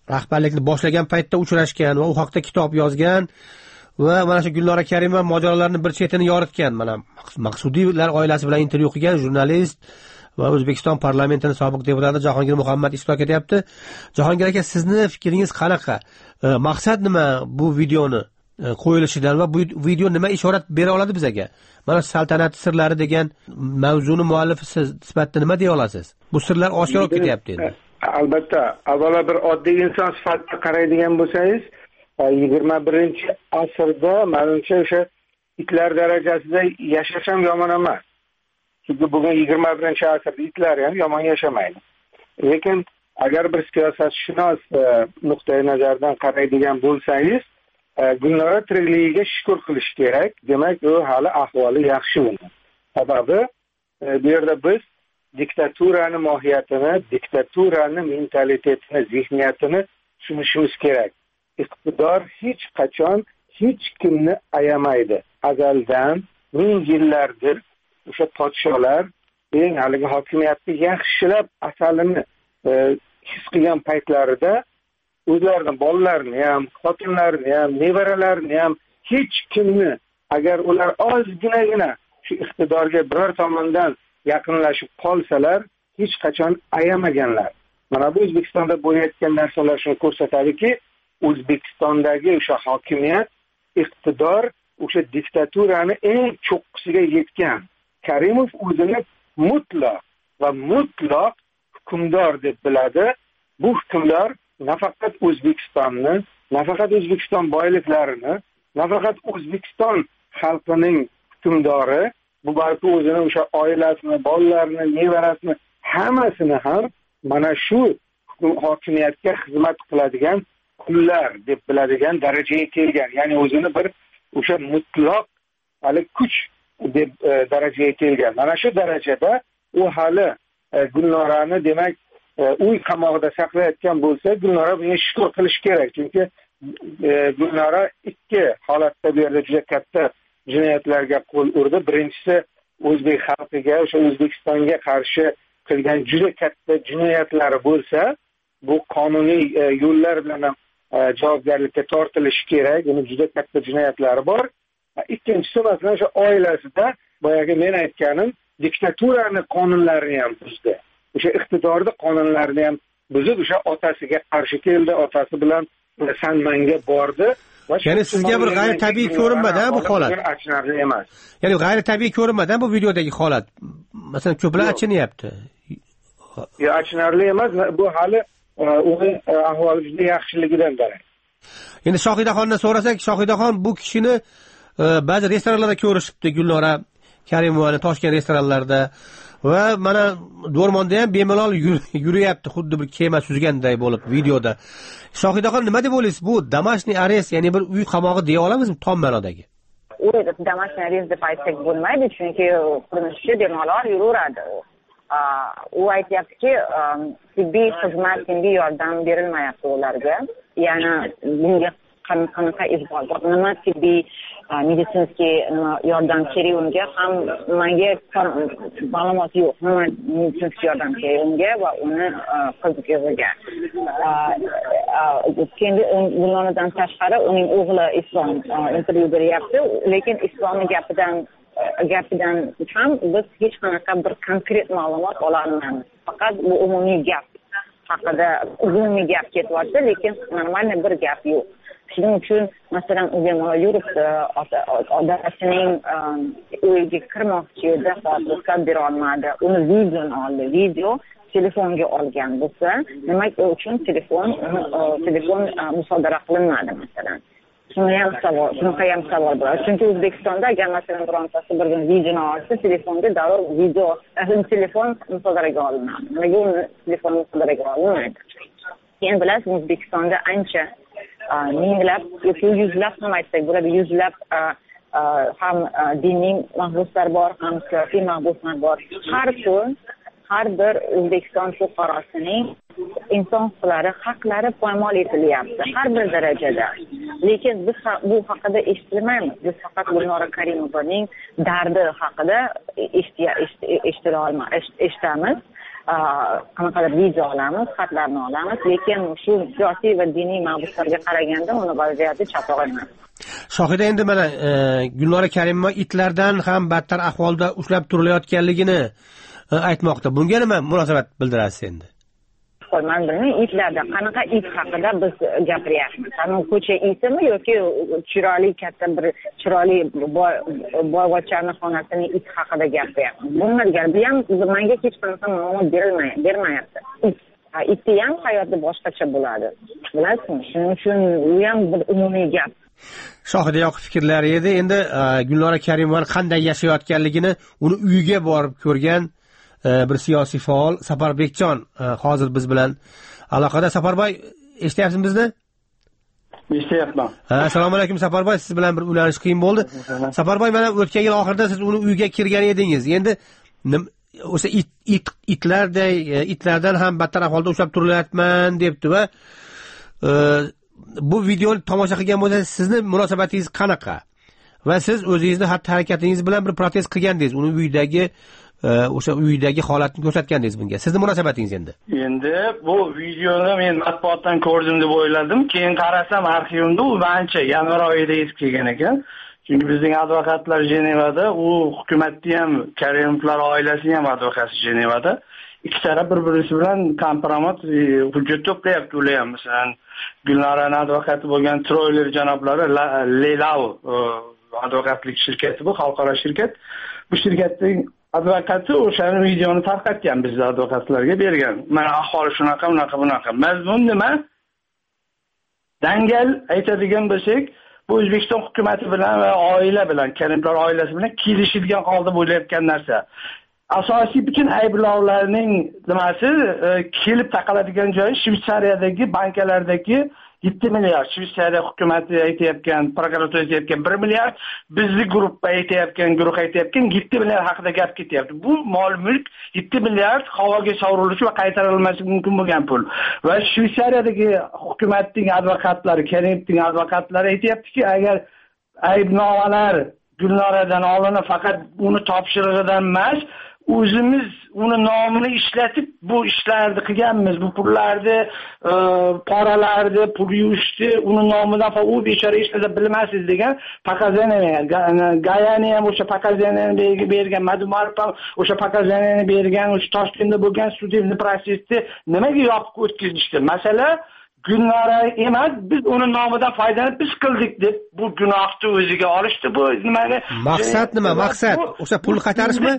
S11: rahbarlikni boshlagan paytda uchrashgan va u haqda kitob yozgan va mana shu Gulnora Karimova mojarolarni bir chetini yoritgan. Mana Maqsudiylar oilasi bilan intervyu qilgan jurnalist va O'zbekiston parlamentining sobiq deputati Jahongir Muhammad ishtirok etyapti. Jahongir aka, sizni fikringiz qanaqa? Maqsad nima bu videoni qo'yilishidan va bu video nima ishorat bera oladi bizga? Mana saltanat sirlari degan mavzuni muallifi siz sifatida nima deya olasiz? Bu sirlar oshkor bo'lib ketyapti endi.
S5: Albatta, avvalo bir oddiy inson sifatida qaraydigan bo'lsangiz, yigirma birinchi asrda menimcha o'sha itlar darajasida yashash ham yomon emas. Chunki bugun yigirma birinchi asrda itlar ham yomon yashamaydi. Lekin agar bir siyosatshunos nuqtai nazaridan qaraydigan bo'lsangiz, Gulnora tirikligiga shukr qilish kerak. Demak, u hali ahvoli yaxshi uni. Sababi bu yerda biz diktaturani mohiyatini, diktaturani mentalitetini, zihniyatini tushunishimiz kerak. Iqtidor hech qachon hech kimni ayamaydi. Azaldan ming yillardir o'sha podsholar eng haligi hokimiyatni yaxshilab asalini e, his qilgan paytlarida o'zlarining bolalarini ham, xotinlarini ham, nevaralarini ham hech kimni agar ular ozginagina shu iqtidorga biror tomondan yaqinlashib qolsalar, hech qachon ayamaganlar. Mana bu O'zbekistonda bo'layotgan narsalar shuni ko'rsatadiki, O'zbekistondagi o'sha hokimiyat, iqtidor o'sha diktaturani eng cho'qqisiga yetgan. Karimov o'zini mutlaq va mutlaq hukmdor deb biladi. Bu hukmdor nafaqat O'zbekistonni, nafaqat O'zbekiston boyliklarini, nafaqat O'zbekiston xalqining hukmdori, bu balki o'zini o'sha oilasini, bolalarini, nevarasini hammasini ham mana shu hokimiyatga xizmat qiladigan qullar deb biladigan darajaga kelgan. Ya'ni o'zini bir o'sha mutlaq hali kuch deb e, darajaga kelgan. Mana shu darajada u hali e, Gulnorani demak e, uy qamog'ida saqlayotgan bo'lsa, Gulnora bunga shukr qilish kerak. Chunki e, Gulnora ikki holatda bu yerda juda katta jinoyatlarga qo'l urdi. Birinchisi o'zbek xalqiga, o'sha O'zbekistonga qarshi qilgan juda katta jinoyatlari bo'lsa, bu qonuniy e, yo'llar bilan ham e, javobgarlikka tortilishi kerak. Uni juda katta jinoyatlari bor. Ikkinchisi masalan o'sha oilasida boyagi men aytganim diktaturani qonunlarini ham buzdi. O'sha iqtidorni qonunlarini ham buzib, o'sha otasiga qarshi keldi, otasi bilan sanmanga bordi.
S11: Ya'ni sizga bir g'ayri tabiiy ko'rinmadi bu holat.
S5: Achinarli emas.
S11: Ya'ni g'ayri tabiiy ko'rinmadi bu videodagi holat. Masalan, ko'plar achinyapti.
S5: Yo, achinarli emas, bu hali uning ahvoli juda yaxshiligidan darak.
S11: Endi Shohidaxondan so'rasak, Shohidaxon bu kishini ba'zi restoranlarda ko'rishibdi, Gulnora Karimovani Toshkent restoranlarida va mana Do'rmonda ham bemalol yuriyapti, xuddi bir kema suzganday bo'lib videoda. Shohidaxon, nima deb o'ylaysiz? Bu домашний areст, ya'ni bir uy qamog'i deya olamizmi tom ma'nodagi?
S14: U домашний areст deb aytsak bo'lmaydi, chunki qilmishi bemalol yuraveradi. U aytyaptiki, tibbiy xizmat, tibbiy yordam berilmayapti ularga. Ya'ni bunga qanaqa izbor bor, nima tibbiy meditsinskiy yordam kerak unga, ham menga ma'lumot yo'q. Nima meditsinskiy yordam kerak unga va uni qiziga. Kendi bundan tashqari uning o'g'li Islom intervyu beryapti, lekin Islomning gapidan gapidan ham biz hech qanaqa bir konkret ma'lumot ola olmaymiz. Faqat bu umumiy gap haqida umumiy gap ketyapti, lekin normal bir gap yo'q. Shuning uchun masalan u bemalol yuribdi, otasining uyiga kirmoqchi edi, ruxsat bera olmadi. Uni videoni oldi, video telefonga olgan bo'lsa, demak u uchun telefon telefon musodara qilinmadi masalan. Shuni ham savol, shunaqa ham savol bor. Chunki O'zbekistonda agar masalan birontasi bir videoni olsa, telefonga darrov video, telefon musodaraga olinadi. Nega uni telefon musodaraga olinmaydi? Keyin bilasiz, O'zbekistonda ancha minglab yoki yuzlab ham aytsak bo'ladi, yuzlab ham diniy mahbuslar bor, ham siyosiy mahbuslar bor. Har kun har bir O'zbekiston fuqarosining inson huquqlari, haqlari poymol etilyapti har bir darajada. Lekin biz bu haqida eshitilmaymiz. Biz faqat Gulnora Karimovning dardi haqida eshitamiz. qanaqadir video olamiz, xatlarni olamiz, lekin shu siyosiy va diniy mavzularga qaraganda uni vaziyati chatoq emas.
S11: Shohida, endi mana e, Gulnora Karimova itlardan ham battar ahvolda ushlab turilayotganligini e, aytmoqda. Bunga nima munosabat bildirasiz endi?
S14: Man bilmayman, itlarda qanaqa it haqida biz gapiryapmiz. Ana ko'cha itimi yoki chiroyli katta bir chiroyli boyvachchaning xonasining it haqida gapiryapmiz. Bundan bu ham menga hech qanaqa ma'lumot berilmayapti, bermayapti. Itni ham hayoti boshqacha bo'ladi. Bilasizmi? Shuning uchun u ham bir umumiy gap.
S11: Shohida yoqib fikrlari edi. Endi Gulnora Karimova qanday yashayotganligini uni uyiga borib ko'rgan bir siyosiy faol Saparbekjon hozir biz bilan aloqada. Saparboy, eshityapsizmi bizni?
S8: Eshityapman.
S11: Assalomu alaykum Saparboy, siz bilan bir ulanish qiyin bo'ldi. Saparboy, mana o'tgan yil oxirida siz uni uyiga kirgan edingiz. Endi o'sha it, it itlarday itlardan ham battar ahvolda ushlab turilyapman debdi va e, bu videoni tomosha qilgan bo'lsangiz sizni munosabatingiz qanaqa? Va siz o'zingizni xatti-harakatingiz bilan bir protest qilgandingiz, uni uyidagi o'sha uydagi holatni ko'rsatgandingiz bunga. Sizning munosabatingiz endi?
S8: Endi bu videoni men matbuotdan ko'rdim deb o'yladim. Keyin qarasam arxivimda u ancha yanvar oyida yetib kelgan ekan. Chunki bizning advokatlar Jenevada, u hukumatni ham, Karimovlar oilasining ham advokati Jenevada. Ikki taraf bir-birisi bilan kompromat hujjat to'playapti. Ular ham masalan Gulnoraning advokati bo'lgan Troyler janoblari Leylau advokatlik shirkati, bu xalqaro shirkat. Bu shirkatning advokati o'shani videoni tarqatgan, bizning advokatlarga bergan. Mana ahvol shunaqa, bunaqa, bunaqa. Mazmun nima? Dangal aytadigan bo'lsak, bu O'zbekiston hukumatı bilan va oila bilan, Karimovlar oilasi bilan kelishilgan holda bo'layotgan narsa. Asosiy bütün ayblovlarning nimasi kelib taqaladigan joyi Shveysariyadagi bankalardagi yetti milliard, Shveysariya hukumati aytayotgan, prokuratura aytayotgan bir milliard, bizning guruh aytayotgan, guruh aytayotgan yetti milliard haqida gap ketyapti. Bu mol mulk yetti milliard havoga sovrilishi va qaytarilmasligi mumkin bo'lgan pul. Va Shveysariyadagi hukumatning advokatlari, Karimovning advokatlari aytayaptiki, agar aybnomalar Gulnoradan olinib faqat uni topshirig'idan emas, o'zimiz uni nomini ishlatib bu ishlarni qilganmiz, bu pullarni, e, paralarni, pul yuvishni uni nomidan fa u bechora ishlada bilmaysiz degan pakazaniyani, Gayani ham o'sha pakazaniyani bergan, Madumarov ham o'sha pakazaniyani bergan, o'sha Toshkentda bo'lgan sudivni protsessni nimaga yopib o'tkazishdi? Masala Gulnora emas, biz uni nomidan foydalanib biz qildik deb bu gunohni o'ziga olishdi. Bu nimaga?
S11: Maqsad nima? Maqsad o'sha pulni qaytarishmi?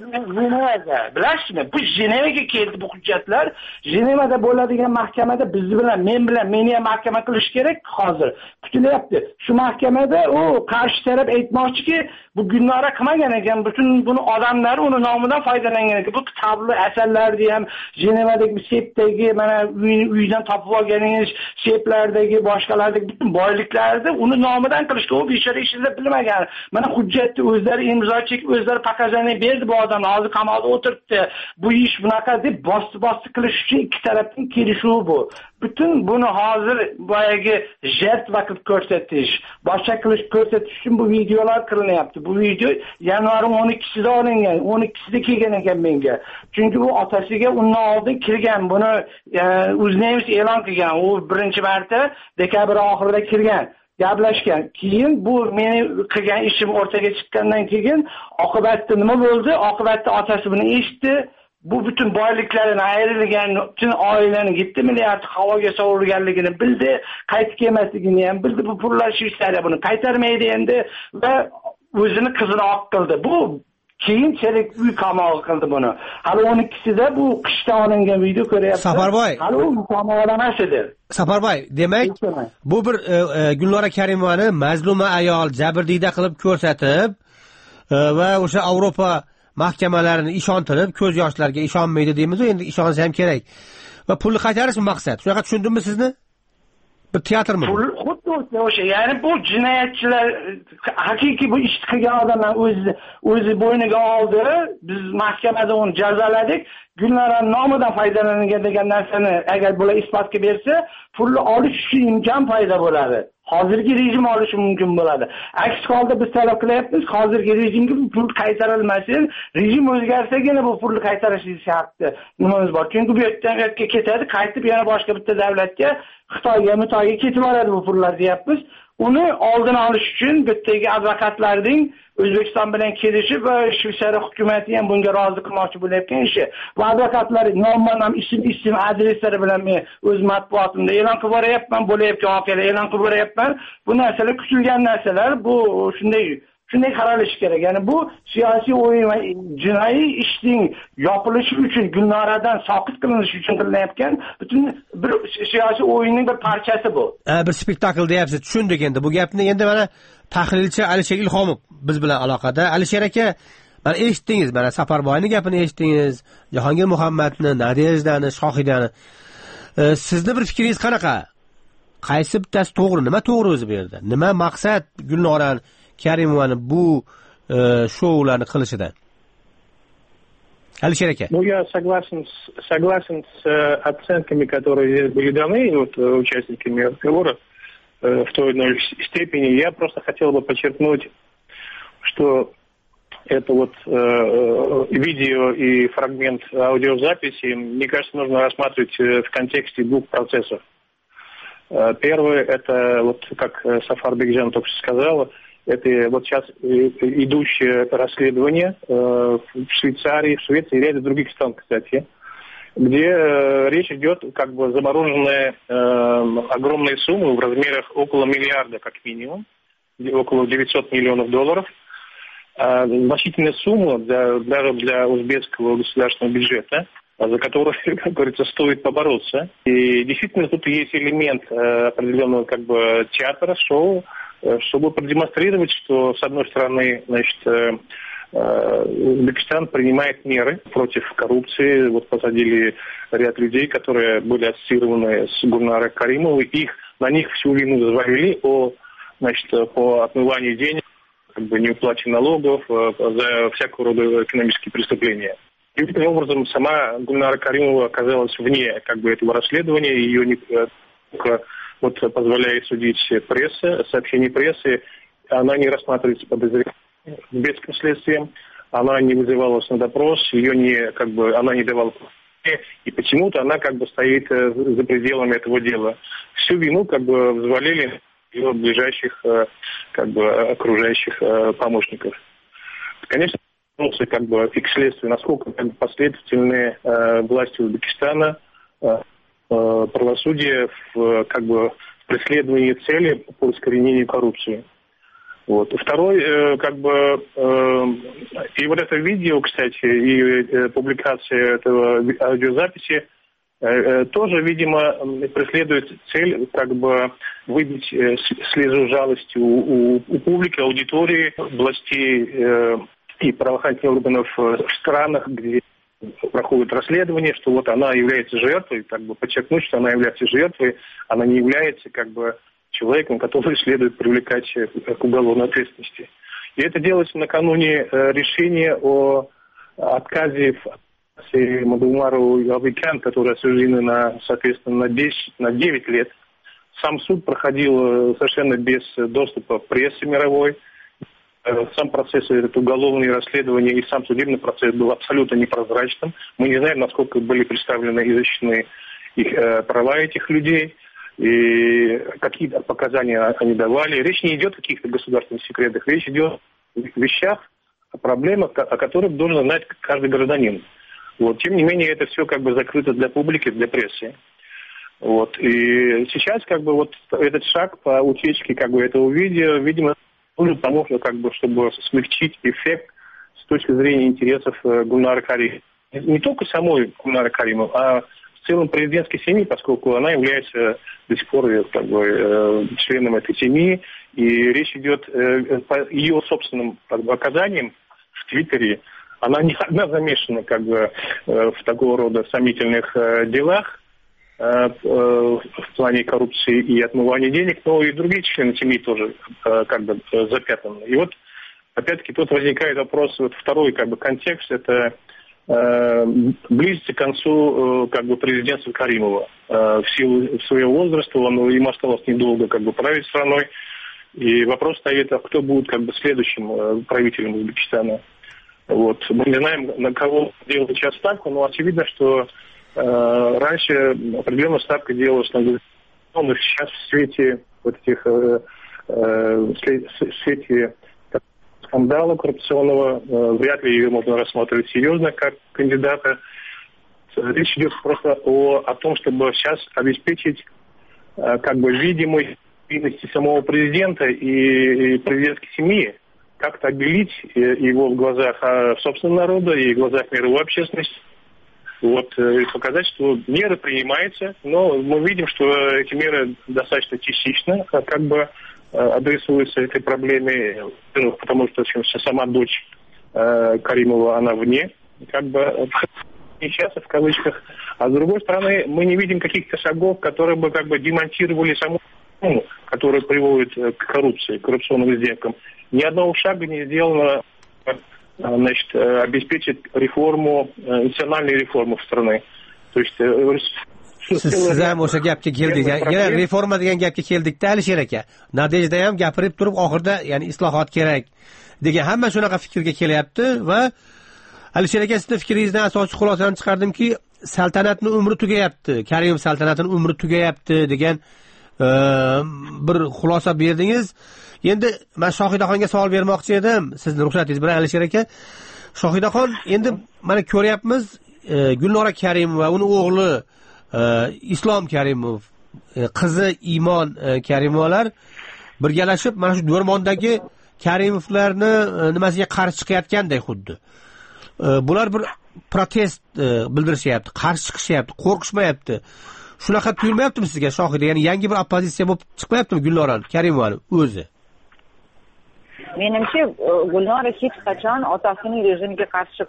S8: Bilasizmi? Bu Jenevaga keldi bu hujjatlar. Jenevada bo'ladigan mahkamada biz bilan, men bilan meni ham mahkama qilish kerak hozir. Kutilyapti. Shu mahkamada u qarshi taraf aytmoqchiki, bu Gulnora qilmagan ekan, butun buni odamlar uni nomidan foydalangan ekan. Bu tablo asarlarni ham Jenevadagi bir sepdagi mana uydan topib olganingiz seplardagi, boshqalardagi bütün boyliklarni uni nomidan qilishdi. U bechora ishida bilmagan. Mana hujjatni o'zlari imzo chekib, o'zlari pakazani berdi bu odam. Hozir qamoqda o'tiribdi. Bu ish bunaqa deb bosti-bosti qilish uchun ikki tarafning kelishuvi bu. Bütün buni hozir boyagi jertva qilib ko'rsatish, boshqa qilish ko'rsatish uchun bu videolar qilinyapti. Bu video yanvarning o'n ikkisida olingan, o'n ikkisida kelgan ekan menga. Chunki u otasiga undan oldin kirgan, buni UzNews e'lon qilgan. U birinchi marta dekabr oxirida kirgan, gaplashgan. Keyin bu meni qilgan ishim o'rtaga chiqqandan keyin oqibatda nima bo'ldi? Oqibatda otasi buni eshitdi. Bu bütün boyliklardan ayrilgan bütün oilaning yetti milliard havoga sovurilganligini bildi, qaytib kelmasligini ham bildi. Bu pullar Shveysariya buni qaytarmaydi endi va o'zini qizini olib qildi. Bu keyinchalik uy qamog'i qildi buni. Hali o'n ikkisida bu qishda olingan video ko'ryapsiz.
S11: Safarboy.
S8: Hali u qamog'i emas edi.
S11: Safarboy, demak, bu bir e, e, Gulnora Karimovani mazluma ayol jabrdiyda qilib ko'rsatib e, va o'sha Yevropa mahkamalarini ishontirib, ko'z yoshlarga ishonmaydi deymiz, endi ishonsa ham kerak. Va pulni qaytarishmi maqsad? Shunaqa tushundimmi sizni? Bir teatrmi?
S8: Pul xuddi o'sha, ya'ni bu jinoyatchilar haqiqiy bu ishni qilgan odamlar o'zi o'zi bo'yniga oldi. Biz mahkamada uni jazoladik. Gulnora nomidan foydalangan degan narsani agar bular isbotga bersa, pulni olish uchun imkon paydo bo'ladi.
S5: hozirgi rejim olishi mumkin bo'ladi. Aks holda biz talab qilyapmiz, hozirgi rejimga bu pul qaytarilmasin, rejim o'zgarsagina bu pulni qaytarishimiz shartda nimamiz bor. Chunki bu yerdan bu yerga ketadi, qaytib yana boshqa bitta davlatga, Xitoyga, Xitoyga ketib boradi bu pullar deyapmiz. Uni oldini olish uchun bu yerdagi advokatlarning O'zbekiston bilan kelishib va Shveysariya hukumati ham bunga rozi qilmoqchi bo'layotgan ishi. Bu advokatlar nomma-nom ism, ism, adreslari bilan men o'z matbuotimda e'lon qilib boryapman, bo'layotgan voqealar e'lon qilib boryapman. Bu narsalar kutilgan narsalar, bu shunday shunday qaralishi kerak. Ya'ni bu siyosiy o'yin va jinoiy ishning yopilishi uchun, Gulnoradan soqit qilinishi uchun qilinayotgan butun bir siyosiy o'yinning bir parchasi bu.
S11: Bir spektakl deyapsiz, tushundik endi. Bu gapni endi mana tahlilchi Alisher Ilhomov biz bilan aloqada. Alisher aka, mana eshitdingiz, mana Safarboyning gapini eshitdingiz, Jahongir Muhammadni, Nadejdani, Shohidani. Sizni bir fikringiz qanaqa? Qaysi bittasi to'g'ri? Nima to'g'ri o'zi bu yerda? Nima maqsad Gulnora Karimovani bu shoularni qilishidan? Alisher aka.
S16: Ну, я согласен, согласен с оценками, которые были даны вот, участниками разговора в той или иной степени. Я просто хотел бы подчеркнуть, что это вот э, видео и фрагмент аудиозаписи, мне кажется, нужно рассматривать в контексте двух процессов. Первый, это, вот как Сафар Бекжан только что сказала, это вот сейчас идущее расследование э, в Швейцарии, в Швеции и ряде других стран, кстати, где э, речь идет как бы замороженные э, огромные суммы в размерах около миллиарда как минимум, около девятьсот миллионов долларов. Э, значительная сумма для, даже для узбекского государственного бюджета, за которую, как говорится, стоит побороться. И действительно тут есть элемент э, определенного как бы театра, шоу, чтобы продемонстрировать, что, с одной стороны, значит, Узбекистан принимает меры против коррупции. Вот посадили ряд людей, которые были ассоциированы с Гульнарой Каримовой. Их, на них всю вину взвалили о, значит, по отмыванию денег, как бы неуплате налогов, за всякого рода экономические преступления. И таким образом сама Гульнара Каримова оказалась вне как бы этого расследования. Ее не только вот позволяет судить пресса, сообщения прессы, она не рассматривается подозрением узбекским следствием, она не вызывалась на допрос, ее не как бы она не давала, и почему-то она как бы стоит за пределами этого дела. Всю вину как бы взвалили его ближайших как бы окружающих помощников. Конечно, как бы и к следствию, насколько как бы последовательные власти Узбекистана, правосудие в как бы в преследовании цели по искоренению коррупции. Вот. Второй, э, как бы, э, и вот это видео, кстати, и э, публикация этого аудиозаписи э, э, тоже, видимо, преследует цель, как бы, выбить э, слезу жалости у, у, у публики, аудитории, властей э, и правоохранительных органов в странах, где проходит расследование, что вот она является жертвой, как бы подчеркнуть, что она является жертвой, она не является, как бы, человеком, которого следует привлекать к уголовной ответственности. И это делается накануне э, решения о отказе в Мадумару и Авикян, которые осуждены на, соответственно, на, десять, на девять лет. Сам суд проходил совершенно без доступа прессы мировой. Сам процесс, это уголовное расследование и сам судебный процесс был абсолютно непрозрачным. Мы не знаем, насколько были представлены и защищены их, э, права этих людей. И какие показания они давали. Речь не идет о каких-то государственных секретах, речь идет о вещах, о проблемах, о которых должен знать каждый гражданин. Вот. Тем не менее, это все как бы закрыто для публики, для прессы. Вот. И сейчас как бы вот этот шаг по утечке как бы этого видео, видимо, служит тому, как бы, чтобы смягчить эффект с точки зрения интересов Гульнары Каримовой. Не только самой Гульнары Каримовой, а в целом президентской семьи, поскольку она является до сих пор как бы, членом этой семьи, и речь идет по ее собственным как бы, оказаниям в Твиттере. Она не одна замешана как бы, в такого рода сомнительных делах в плане коррупции и отмывания денег, но и другие члены семьи тоже как бы запятнаны. И вот опять-таки тут возникает вопрос, вот второй как бы контекст, это близится к концу как бы президентства Каримова. В силу своего возраста он, ему осталось недолго как бы править страной. И вопрос стоит, а кто будет как бы следующим правителем Узбекистана. Вот. Мы не знаем, на кого делать сейчас ставку, но очевидно, что э, раньше определенная ставка делалась на Узбекистан, но сейчас в свете вот этих э, э, в свете скандала коррупционного э, вряд ли ее можно рассматривать серьезно как кандидата. Речь идет просто о, о том, чтобы сейчас обеспечить э, как бы видимость самого президента и, и президентской семьи, как-то обелить его в глазах собственного народа и в глазах мировой общественности. Вот, и показать, что меры принимаются, но мы видим, что эти меры достаточно частично, как бы адресуются этой проблеме, потому что сама дочь Каримова, она вне, как бы сейчас в кавычках, а с другой стороны мы не видим каких-то шагов, которые бы как бы демонтировали саму, которые приводят к коррупции, к коррупционным издевкам. Ни одного шага не сделано, значит, обеспечить реформу, национальную реформу в стране. То есть
S11: siz ham o'sha gapga keldik. Yana reforma degan gapga keldik-da, Alisher aka. Nadejda ham gapirib turib oxirida, ya'ni islohot kerak degan hamma shunaqa fikrga kelyapti va Alisher aka, sizning fikringizdan asosiy xulosani chiqardimki, saltanatning umri tugayapti, Karimov saltanatining umri tugayapti degan bir xulosa berdingiz. Endi men Shohidaxonga savol bermoqchi edim, sizning ruxsatingiz bilan Alisher aka. Shohidaxon, endi mana ko'ryapmiz, Gulnora Karimova va uning o'g'li Islom Karimov, qizi Imon Karimovalar birgalashib mana shu Do'rmondagi Karimovlarni nimasiga qarshi chiqayotganday xuddi. Bular bir protest bildirishyapti, qarshi chiqishyapti, qo'rqishmayapti. Shunaqa tuyulmayaptimi sizga, Shohida? Ya'ni yangi bir oppozitsiya bo'lib chiqmayaptimi Gulnora Karimovani o'zi?
S14: Menimcha Gulnora hech qachon otasining rejimiga qarshi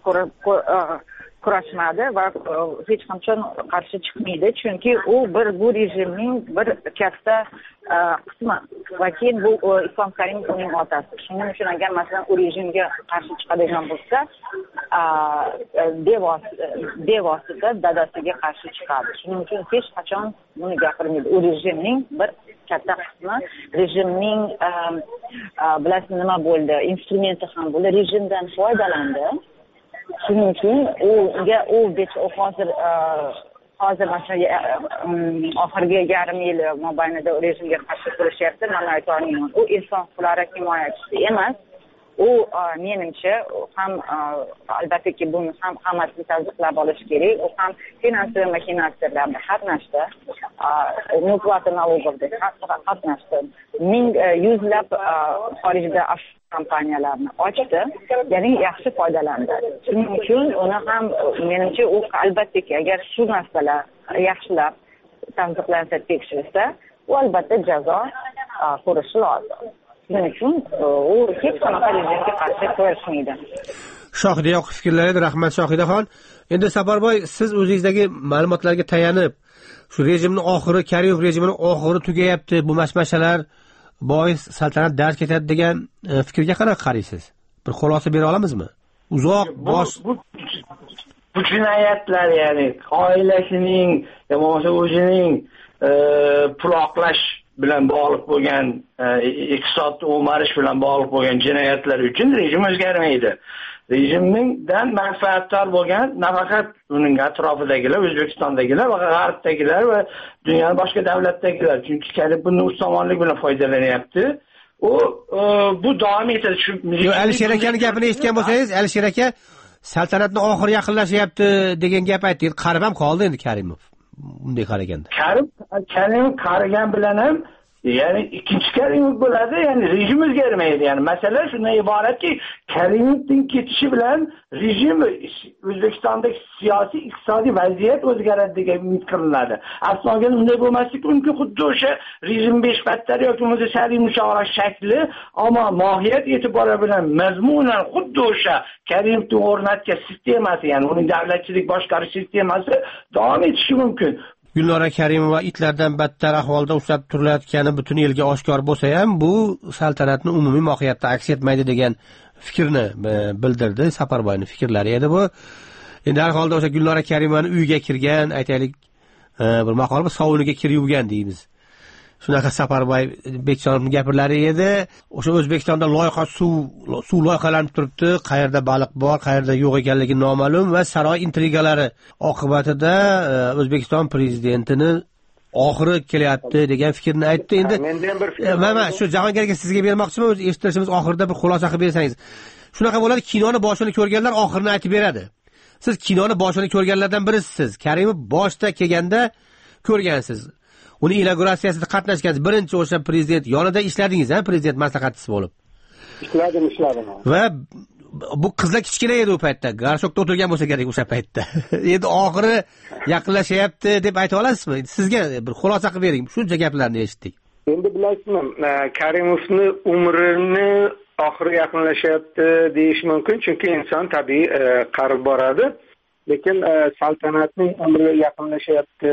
S14: kurashmadi va hech qachon qarshi chiqmaydi, chunki u bir bu rejimning bir katta qismi va keyin bu Islom Karimov uning otasi. Shuning uchun agar masalan u rejimga qarshi chiqadigan bo'lsa, bevosita dadasiga qarshi chiqadi. Shuning uchun hech qachon buni gapirmaydi. U rejimning bir katta qismi, rejimning bilasiz nima bo'ldi, instrumenti ham bo'ldi, rejimdan foydalandi. Shuning uchun unga u hozir hozir mana oxirgi yarim yil mobaynida rejimga qarshi kurashyapti. Man ayta olmayman, u inson huquqlari himoyachisi emas. U menimcha ham albattaki buni ham hammasini tasdiqlab olish kerak. U ham finansiy mashinatsiyalarda qatnashdi, mutlaqo налоговda qatnashdi. Ming yuzlab xorijda kompaniyalarni ochdi, ya'ni yaxshi foydalandi. Shuning uchun uni ham menimcha u albattaki agar shu narsalar yaxshilab tasdiqlansa, tekshirilsa, u albatta jazo ko'rishi lozim. Shuning uchun u hech qanaqa rejimga qarshi kurashmaydi.
S11: Shohida yoqib fikrlari, rahmat Shohidaxon. Endi Safarboy, siz o'zingizdagi ma'lumotlarga tayanib, shu rejimning oxiri, Karimov rejimining oxiri tugayapti, bu mashmashalar bois saltanat darz ketadi degan fikrga qanaqa qaraysiz? Bir xulosa bera olamizmi? Uzoq bosh
S17: bu jinoyatlar, ya'ni oilasining yoki o'zining pul oqlash bilan bog'liq bo'lgan, iqtisodni o'marish bilan bog'liq bo'lgan jinoyatlar uchun rejim o'zgarmaydi. Rejimdan manfaatdor bo'lgan nafaqat uning atrofidagilar, O'zbekistondagilar va G'arbdagilar va dunyoning boshqa davlatdagilar, chunki Karimov bundan ustomonlik bilan foydalanyapti. U bu davom etadi. Shu
S11: Alisher akaning gapini eshitgan bo'lsangiz, Alisher aka saltanatning oxiri yaqinlashyapti degan gap aytdi. Qarib ham qoldi endi Karimov. Bunday qaraganda.
S17: Karim Karimov qaragan bilan ham, ya'ni ikkinchi Karimov bo'ladi, ya'ni rejim o'zgarmaydi. Ya'ni masala shundan iboratki, Karimovning ketishi bilan rejim O'zbekistondagi siyosiy, iqtisodiy vaziyat o'zgaradi degan umid qilinadi. Aslida bunday bo'lmasligi mumkin, xuddi o'sha rejim besh battar yoki bo'lmasa sariy mushorat shakli, ammo mohiyat e'tibori bilan mazmunan xuddi o'sha Karimovning o'rnatgan sistemasi, ya'ni uning davlatchilik boshqarish sistemasi davom etishi mumkin.
S11: Gulnora Karimova itlardan battar ahvolda ushlab turilayotgani butun elga oshkor bo'lsa ham, bu saltanatning umumiy mohiyatda aks etmaydi degan fikrni bildirdi. Safarboyning fikrlari edi bu. endi har holda o'sha Gulnora Karimani uyiga kirgan, aytaylik, bir maqol bir sovuniga kir yuvgan deymiz. Shunaqa Saparboy Bekjonovning gapirlari edi. O'sha O'zbekistonda loyiha suv suv loyihalanib turibdi, qayerda baliq bor, qayerda yo'q ekanligi noma'lum va saroy intrigalari oqibatida O'zbekiston prezidentini oxiri kelyapti degan fikrni aytdi. Endi mana shu Jahongir aka sizga bermoqchiman, o'z eshittirishimiz oxirida bir xulosa qilib bersangiz. Shunaqa bo'ladi, kinoni boshini ko'rganlar oxirini aytib beradi. Siz kinoni boshini ko'rganlardan birisiz. Karimov boshda kelganda ko'rgansiz. Uni inauguratsiyasida qatnashgansiz. Birinchi o'sha prezident yonida ishladingiz, ha, prezident maslahatchisi bo'lib.
S5: Ishladim, ishladim.
S11: Va bu qizlar kichkina edi u paytda. Garshokda o'tirgan bo'lsa kerak o'sha paytda. Endi oxiri yaqinlashyapti deb ayta olasizmi? Sizga bir xulosa qilib bering. Shuncha gaplarni eshitdik.
S5: Endi bilasizmi, Karimovni umrini oxiri yaqinlashyapti deyish mumkin, chunki inson tabiiy qarib boradi. Lekin saltanatning umri yaqinlashyapti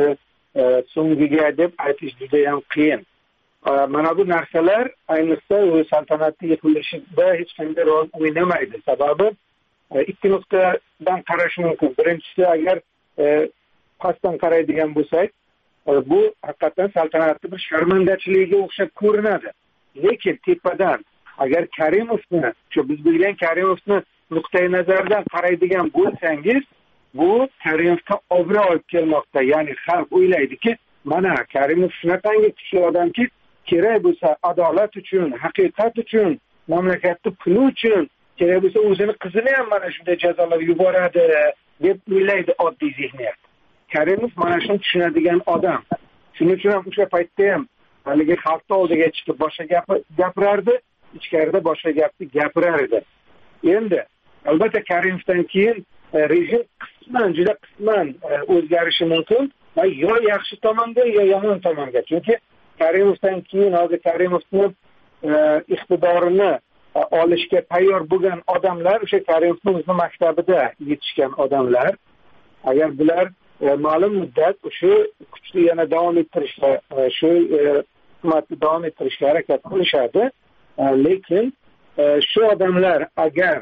S5: so'ngiga deb aytish juda ham qiyin. Mana bu narsalar ayniqsa saltanatni yiqilishida hech qanday rol o'ynamaydi. Sababi ikki nuqtadan qarash mumkin. Birinchisi, agar pastdan qaraydigan bo'lsak, bu haqiqatan saltanatni bir sharmandachiligiga o'xshab ko'rinadi. Lekin tepadan agar Karimovni, shu biz bilgan Karimovni nuqtai nazardan qaraydigan bo'lsangiz, bu Karimovga obro' olib kelmoqda. Ya'ni xalq o'ylaydiki, mana Karimov shunaqangi kuchli odamki, kerak bo'lsa adolat uchun, haqiqat uchun, mamlakatni puli uchun, kerak bo'lsa o'zini qizini ham mana shunday jazolab yuboradi deb o'ylaydi oddiy zihniyat. Karimov mana shuni tushunadigan odam. Shuning uchun ham o'sha paytda ham haligi xalqni oldiga chiqib boshqa gap gapirardi, ichkarida boshqa gapni gapirar edi. Endi albatta Karimovdan keyin rejim qisman, juda qisman o'zgarishi mumkin va yo yaxshi tomonga, yo yomon tomonga. Chunki Karimovdan keyin hozir Karimovni iqtidorini olishga tayyor bo'lgan odamlar o'sha Karimovning o'zi maktabida yetishgan odamlar. Agar bular ma'lum muddat shu kuchni yana davom ettirishga, shu hukumatni davom ettirishga harakat qilishadi. Lekin shu odamlar agar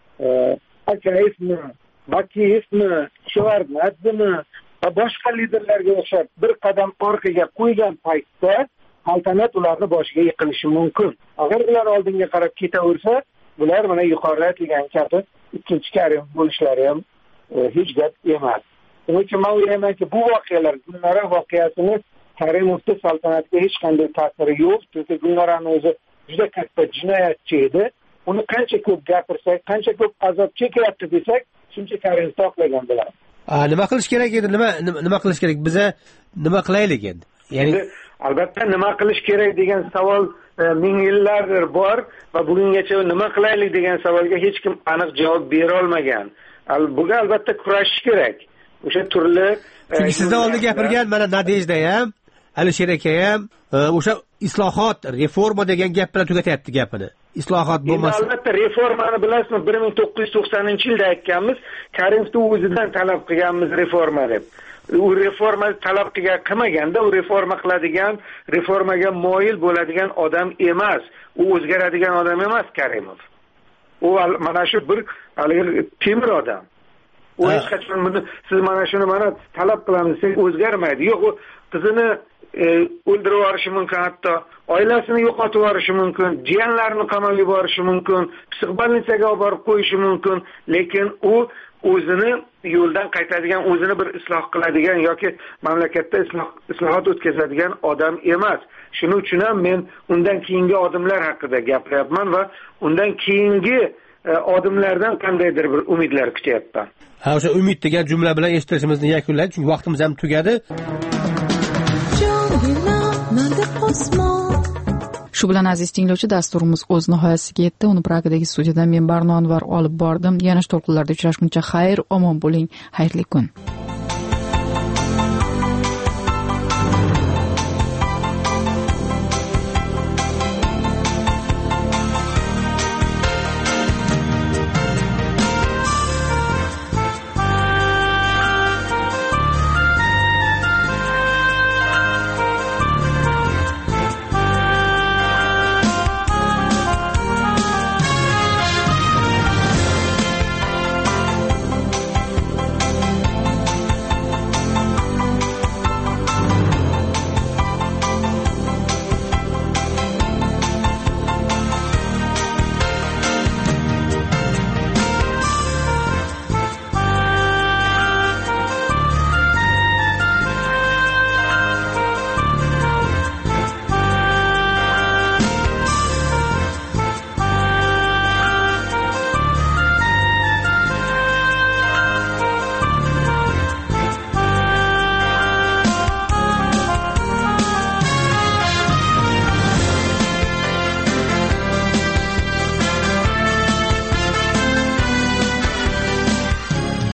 S5: Akayevni, Bakiyevni, Shevardnadzeni va boshqa liderlarga o'xshab bir qadam orqaga qo'ygan paytda saltanat ularni boshiga yiqilishi mumkin. Agar ular oldinga qarab ketaversa, bular mana yuqorida aytilgan kabi ikkinchi Karimov bo'lishlari ham hech gap emas. Shuning uchun men o'ylaymanki, bu voqealar, Gulnora voqeasini Karimovning saltanatga hech qanday ta'siri yo'q, chunki Gulnorani o'zi juda katta jinoyatchi edi. Uni qancha ko'p gapirsak, qancha ko'p azob chekyapti desak, shuncha Karimovni oqlagan bo'ladi.
S11: A, nima qilish kerak edi? Nima nima qilish kerak? Biza nima qilaylik endi?
S5: Ya'ni albatta nima qilish kerak degan savol ming yillardir bor va bugungacha nima qilaylik degan savolga hech kim aniq javob bera olmagan. Buga albatta kurashish kerak. O'sha turli
S11: Chunki sizdan oldin gapirgan mana Nadejda ham, Alisher aka ham o'sha islohot, reforma degan gap bilan tugatyapti gapini. Islohot bo'lmasa.
S5: Albatta reformani bilasizmi, bir ming to'qqiz yuz to'qsoninchi yilda aytganmiz, Karimovning o'zidan talab qilganmiz reforma deb. U reforma talab qilgan qilmaganda, u reforma qiladigan, reformaga moyil bo'ladigan odam emas. U o'zgaradigan odam emas Karimov. U mana shu bir haligi temir odam. U hech qachon buni siz mana shuni mana talab qilamiz, sen o'zgarmaydi. Yo'q, u qizini o'ldirib yuborishi mumkin, hatto oilasini yo'qotib yuborishi mumkin, jiyanlarini qamab yuborishi mumkin, psixbolnitsaga olib borib qo'yishi mumkin, lekin u o'zini yo'ldan qaytadigan, o'zini bir isloh qiladigan yoki mamlakatda isloh islohot o'tkazadigan odam emas. Shuning uchun ham men undan keyingi odamlar haqida gapiryapman va undan keyingi odamlardan qandaydir bir umidlar kutyapman.
S11: Ha, o'sha umid degan jumla bilan eshittirishimizni yakunlaylik, chunki vaqtimiz ham tugadi.
S3: Shu bilan aziz tinglovchi, dasturimiz o'z nihoyasiga yetdi. Uni Pragadagi studiyadan men Barno Anvar olib bordim. Yana to'lqinlarda uchrashguncha xayr, omon bo'ling, xayrli kun.